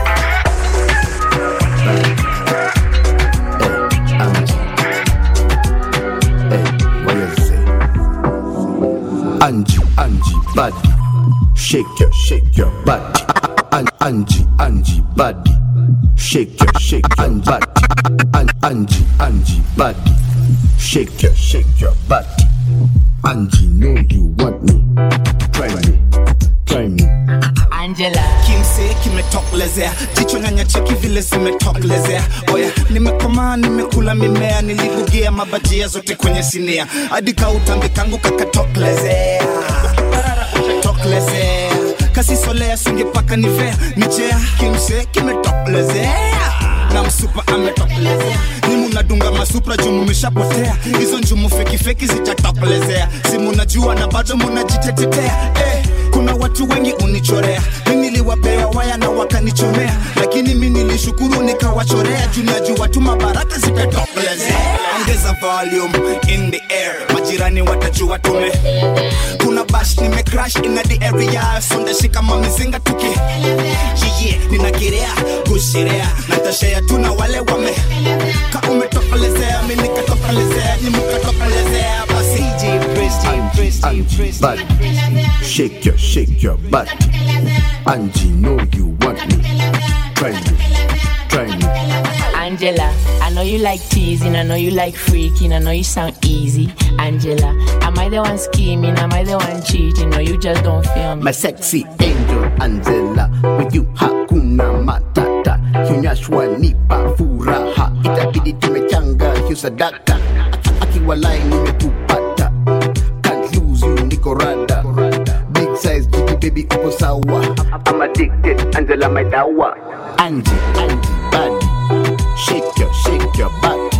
Angie, Angie, body, shake your, shake your body. An- Angie, Angie, body, shake your, shake your body. An- Angie, Angie, body, shake your, shake your body. Angie, know you want me, try me, try me. Angela kimse kimetokelezea, jicho nyanya cheki vile zimetokelezea. Oya, nimekoma nimekula mimea, nilibugia mabajia zote kwenye sinia, hadi kautambi kangu kakatokelezea. Tokelezea kasi solea sunge paka nivea, nijea kimse kimetokelezea. Na msupa ametokelezea, ni munadunga masupra jumu mishapotea. Hizo njumu feki feki zijatokelezea, si munajua na bado munajitetetea. Eh, kuna watu wengi unichorea, mimi niliwapea waya na wakanichomea, lakini mimi nilishukuru nikawachorea. Juu najua tu mabaraka zitatokelezea. Ongeza volume in the air, majirani watajua tume. Kuna bash nime crash in the area, sonda shika mamizinga tuki. Yeah yeah, ninakirea kushirea, natashare tuna wale wame. Ka umetokelezea, mimi nikatokelezea, ni mukatokelezea. Basi J Press, J Press, body, shake your, shake your body. Angie, know you want me, try me, try me. Angela, I know you like teasing, I know you like freaking, I know you sound easy. Angela, am I the one scheming, am I the one cheating, or you just don't feel me? My sexy angel Angela, with you hakuna matata. Hunyashwa nipa furaha, itabidi tumechanga hiyo sadaka. Akiwalai nimekupata, can't lose you niko rada. Big size jiki baby uko sawa. I'm addicted, Angela my dawa. Angie, Angie body, shake your, shake your body.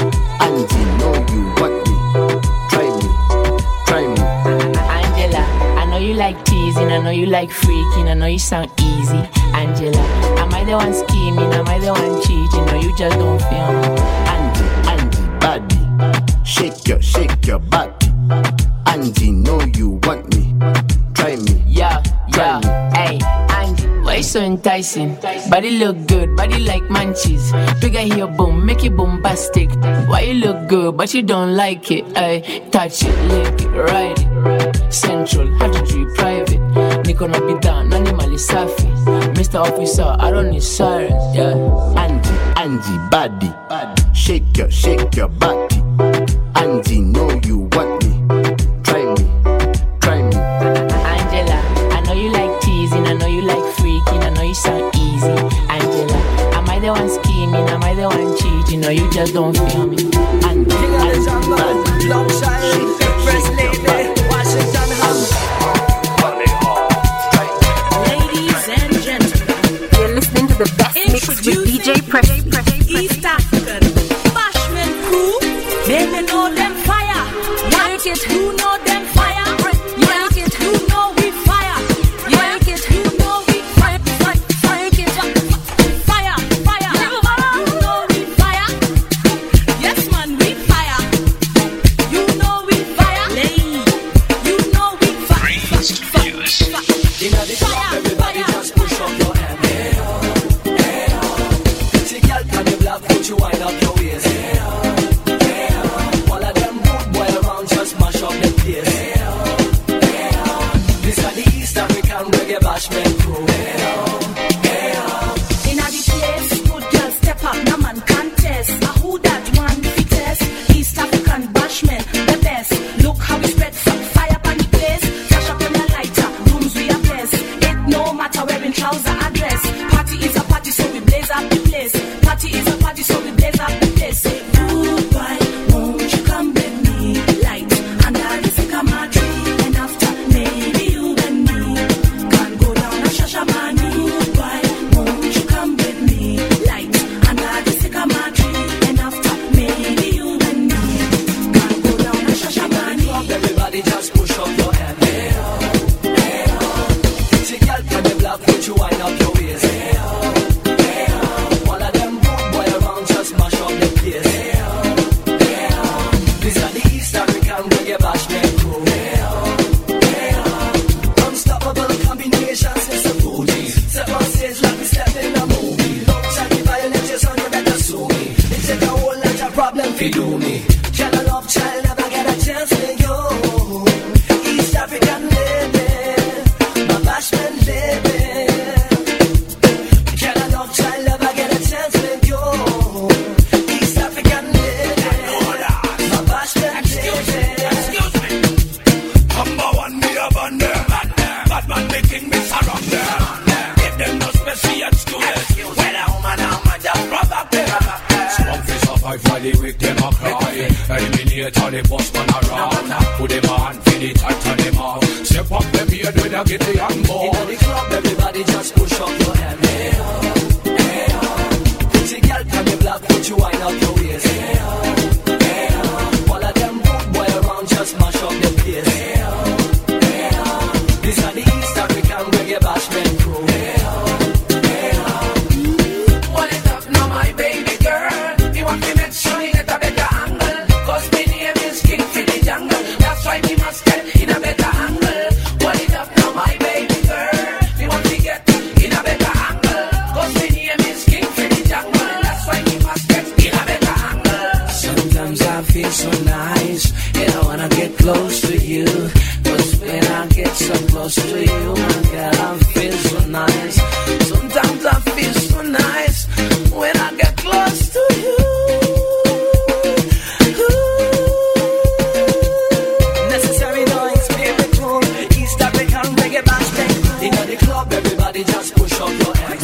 Angie know you want me, try me, try me. Angela, I know you like teasing, I know you like freaking, I know you sound easy. Angela, am I the one scheming, am I the one cheating, or you just don't feel me? Angie, Angie body, shake your, shake your body. Angie know you want me, try me, yeah, try yeah, me. hey, Angie, why you so enticing? Body look good, body like munchies. Bigger here, boom, make it bombastic. Why you look good, but you don't like it? Ay, touch it, lick it, ride it. Central, how to do it private. Niko na bidhaa, nani mali safi. Mister Officer, I don't need sirens, yeah. Angie, Angie body, shake your, shake your body. Angie know you want me, try me, try me. Angela, I know you like teasing, I know you like freaking, I know you sound easy. Angela, am I the one scheming, am I the one cheating, or you just don't feel me? Angie, Angie body, shake your, shake your body. Ladies and gentlemen, you're listening to the best mix with D J Press. East African Bashment crew. They may know them fire. Like it, who know them fire? Like it, who know we fire? Like it, who know we fire? Like it, fire, fire. You know we fire. Yes, man, we fire. You know we fire. You know we fire. Everybody just push up your hand. Hey, oh, hey, oh. Pretty girl, can you black, put you wind up your waist. Hey, oh, hey, oh. All of them good boy around just mash up the place. Hey, oh, hey, oh. This is the East African reggae bashment crew. Hey, oh, hey, oh. Inna the place, good girl step up, no man contest. A who that one fittest? East African bashment, the best. Look how we spread fire on the place. Flash up on the lighter, rooms we are blessed. It no matter wearing trouser or dress. Party is a party, so we blaze up the place. Party is a party, so we blaze up the place. Say goodbye, won't you come with me? Light under the sycamore tree, and after maybe you and me can go down a Shashamani. Goodbye, won't you come with me? Light under the sycamore tree, and after maybe you and me can go down a Shashamani. Everybody just push up your hand. Hey, oh, hey, oh. Pretty girl, can you black, put you wind up your waist. Hey, oh, hey, oh. All of them good boy around just mash up the place. Hey, oh, hey, oh. This is the East African reggae bashment crew. Hey, oh, hey, oh. Unstoppable combinations, it's a booty. Step on stage like we step in a movie. Don't try to violate your son, you better sue me. It take a whole lot of problem to do me. Can a love child never get a chance to you? East African lady, my bashment lady. Can a love child ever get a chance with you? East African lady, my bashment lady. Excuse me. Number one, me a band them. Bad man making me surround them. Give them no special excuse. Well, a woman, a man just rub up them. Strong face up, I find the weak, them a cry. Eliminate all the boss man around. Put them on, finish, I turn them out. Step up them here, do they get the young boy. In the club, everybody just push up your hand. Hey, oh, hey, oh. Pretty girl, can you black, put you wind up your waist. Hey, oh, hey, oh. All of them good boy around just mash up the place. Hey, oh, hey, oh. This is the East African reggae bashment crew. Hey, oh, hey, oh. Hold it up now, my baby girl. Me want to make sure you get a better angle. Cause my name is King for the jungle. That's why we must get in a better angle. Hold it up now, my baby girl. Me want to get in a better angle. Cause my name is King for the jungle. That's why we must get in a better angle. Sometimes I feel so nice, and I wanna get close to you. Cause when I get so close to you, my girl, I feel so nice. Sometimes I feel so nice when I get close to you. Necessary noise, spiritual, East African reggae bashment. In the club, everybody just push up your hands.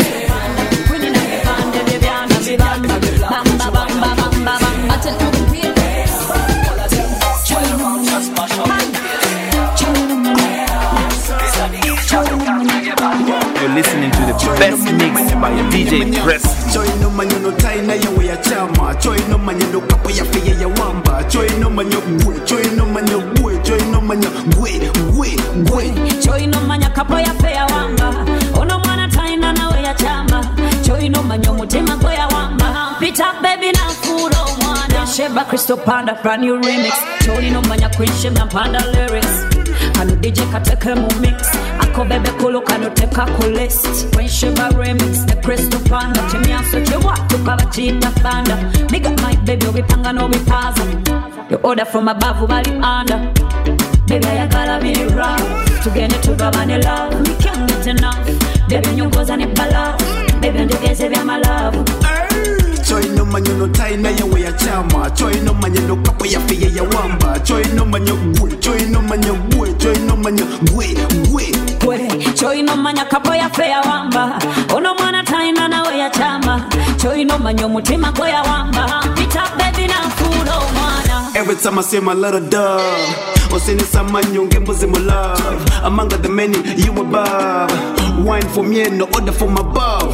You're listening to the best mix by D J Press. Joy no man you no tie na ya we ya chama. Joy no man you no kapo ya fiye ya wamba. Joy no man you bwe. Joy no man you bwe. Joy no man you bwe bwe bwe. Joy no man ya kapo ya fiye ya wamba. Ono mwana tie na na we ya chama. Joy no man you mutima kwa ya wamba. Pit up baby na furo mwana. Sheba Crystal Panda brand new remix. Joy no man ya Queen Sheba Panda lyrics. Kanu D J kateke mu mix. Ako bebe kulu kanu teka kulist. When Sheba remix the Crystal Panda. Chimi aso chiwa tukava chita thunder. Nigga my baby wipanga no wipaza. You order from above ubali under. Baby I gotta be rough. Tugende tugabane love. We can't get enough. Baby nyongoza ni bala. Baby ndegeze vya my love. Joy no man you no tie na ya we ya chama. Joy no man you no kapo ya fiye ya wamba. Joy no man you bwe. Joy no man you bwe. Joy no man you bwe bwe bwe. Joy no man ya kapo ya fiye ya wamba. Ono mwana tie na na we ya chama. Joy no man you mutima kwa ya wamba. Pit up baby na furo mwana. Every time I say my little dove, Osini Samanyo, Gembo's in my love. Among the many, you above. Wine for me and no order from above.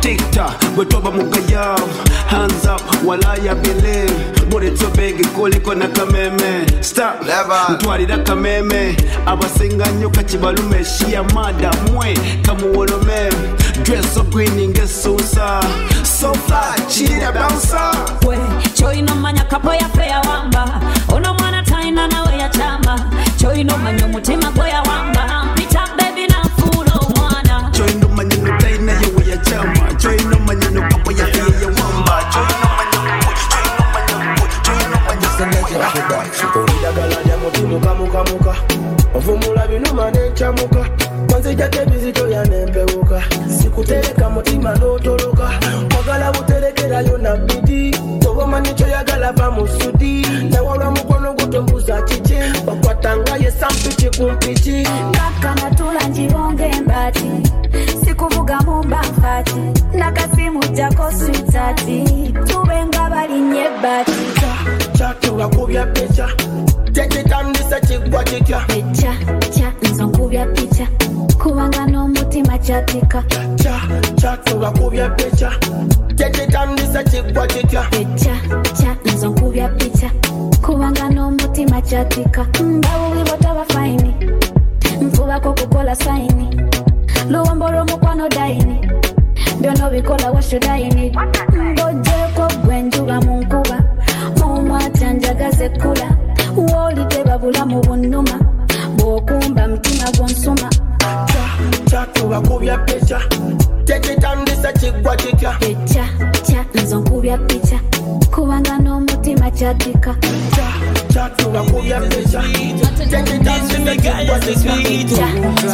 TikTok, wetoba mukayam. Hands up, walaya believe. Body too big, kuliko na kameme. Stop, ntwarira kameme. Abasinga nyoka chibalume shia mada mwe kamuwolome. Dress so green ingesusa. So fly, chida bouncer. We, choi no manya kapo ya fea wamba. Ono mwana taina na we ya chama. Choi no manyo mutima kwa ya wamba. Pita baby na fulo mwana. Choi no manyo no taina ya we ya chama. Choi no manyo no kapo ya fea ya wamba. Choi no manyo no choi no manyo choi no manyo sendeje. Orida gala ya mutimu kamuka muka. Ovumula binuma nechamuka. Kwanze jate bizito ya nempeuka. Sikuteleka mutima notoloka. Kwagala butelekera yona bidi. Togo manicho ya gala pa musudi. Nawala mukono gutombuza chichi. Wakwatanga ye sampichi kumpichi. Nakana tula njibonge mbati. Sikuvuga mumba mfati. Nakasimu jako sweetati. Tubenga bali nyebati. Chatu wakubya pecha. Take it on this a chigwa chikya. Pecha, cha, nzonkubya picha. Kubanga no mutima chatika. Cha, chatu wakubya pecha. Take it on this a chigwa chikya. Pecha, cha, nzonkubya picha. Kubanga no mutima chatika. Mbabu wibota wa faini. Mfuba kukukola saini. Luwamboro mukwano daini. Biono bikola washudaini. Mbojeko gwenjuga munkuba. Muma chanjagaze kula. Woli teba bula mu bunuma. Bokumba mtima gonsuma. Chatu wakubya pecha. Take it on this a chigwa chikya. Pecha, cha, nzonkubya picha. Kubanga no mutima chatika. Chatu wakubya pecha. Take it on this a chigwa chikya.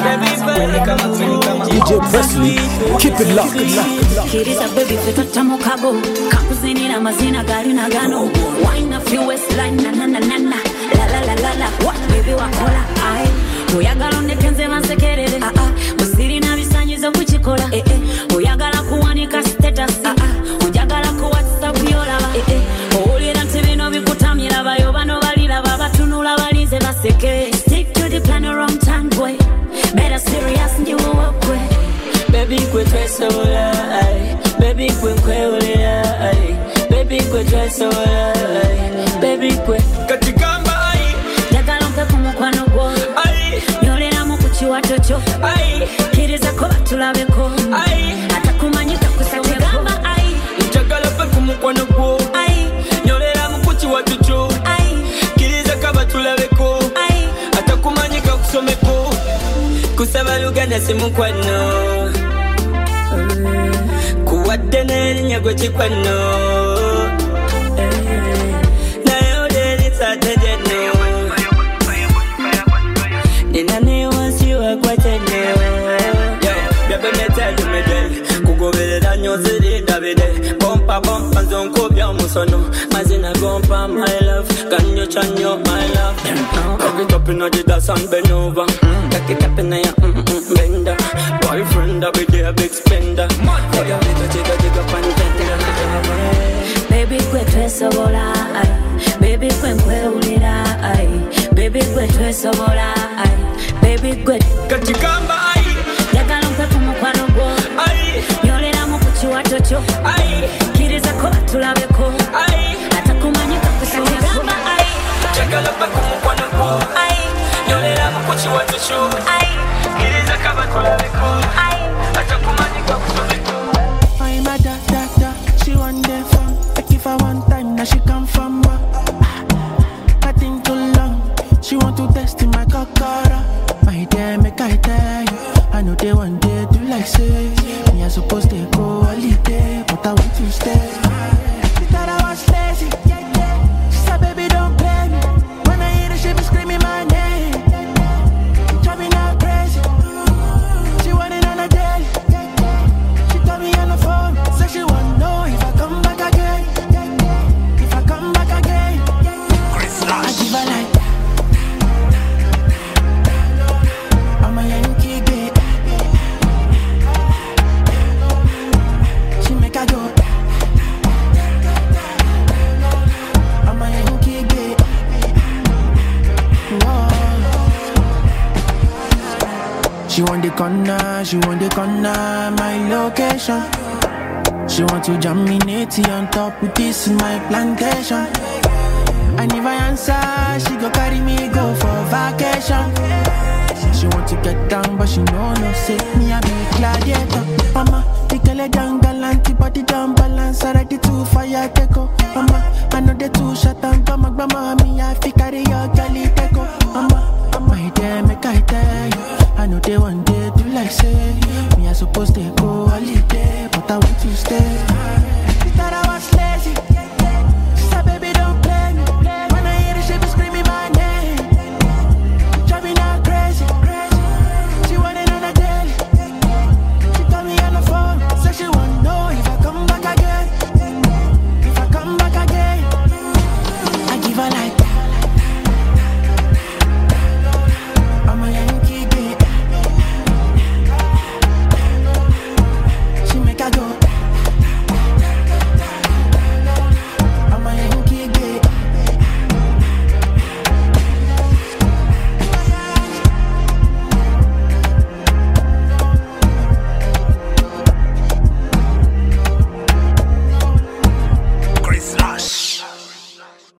D J Presley, keep it locked. Kiriza baby fito tamu kago. Kampuzini na mazina gari na gano. Wine up your waistline na na na na na. La la la la la. What baby wakola ai. Oyagala ondekenze bansekerere. Ah ah. Musiri na bisanyizo kuchikola. Eh eh. Oyagala kuwanika status. Ah ah. Oyagala ku WhatsApp yolaba. Eh eh. Olira ntibino bikutamira bayo bano balira babatunula balinze baseke. Stick to the plan around time boy. Better serious ndi wokwe. Baby kwe twesola ai. Baby kwe kwe olira ai. Baby kwe twesola ai. Baby kwe katigamba ai. Yagala mpe kumukwano gwo ai. Yolera mu kuchiwatocho ai. Kiriza ko batulabeko ai. Atakumanyika kusawegamba ai. Yagala mpe kumukwano gwo ai. Yolera mu kuchiwatocho ai. Kiriza ko batulabeko ai. Atakumanyika kusomeko. Kusaba luganda simukwano. Kuwadde n'erinnya gwe kikwano. Naye olelisa tejeno. Nina ne wansi wakwateno. Byabe metali medel. Kugoberera nyozeri dabide. Bompa bompa nzonkobya omusono. Mazina gompa my love. Ganyo chanyo my love. Cock it up inna the dance and bend over. Cock it up inna ya mm mm bender. Boyfriend that be there big spender. Jigga jigga jigga jigga pan bender. Baby kwe twesobola ai. Baby kwe kwe ulira ai. Baby kwe twesobola ai. Baby kwe katigamba ai. Yagala mpe kumukwano gwo ai. Yolera mu kuchiwatocho ai. Kiriza ko batulabeko ai. Atakumanyika kusawegamba ai. Yagala mpe kumukwano gwo ai. Yolera mu kuchiwatocho ai. Kiriza ko batulabeko ai. Atakumanyika kusawegamba. I'm a da da da. She want the fun. I give her one time, now she come from back. I think too long. She want to test in my cockara. My dear, make I tell you. I know they want day do like say. Me I supposed to go holiday, but I want to stay. She thought I was lazy. She said, baby, don't play me. When I hear the she be screaming my name. Driving her crazy. She want it on a daily. She told me on the phone, said she want to know if I come back again. If I come back again, I give her like that. I'm a Yankee bitch. She make her go. I'm a Yankee bitch. Whoa. She want the corner, she want the corner, my location. She want to germinate on top with this in my plantation. And if I answer, she go carry me go for vacation. She want to get down, but she know no say me I be gladiator. Mama, the girl a jungle anti body jump.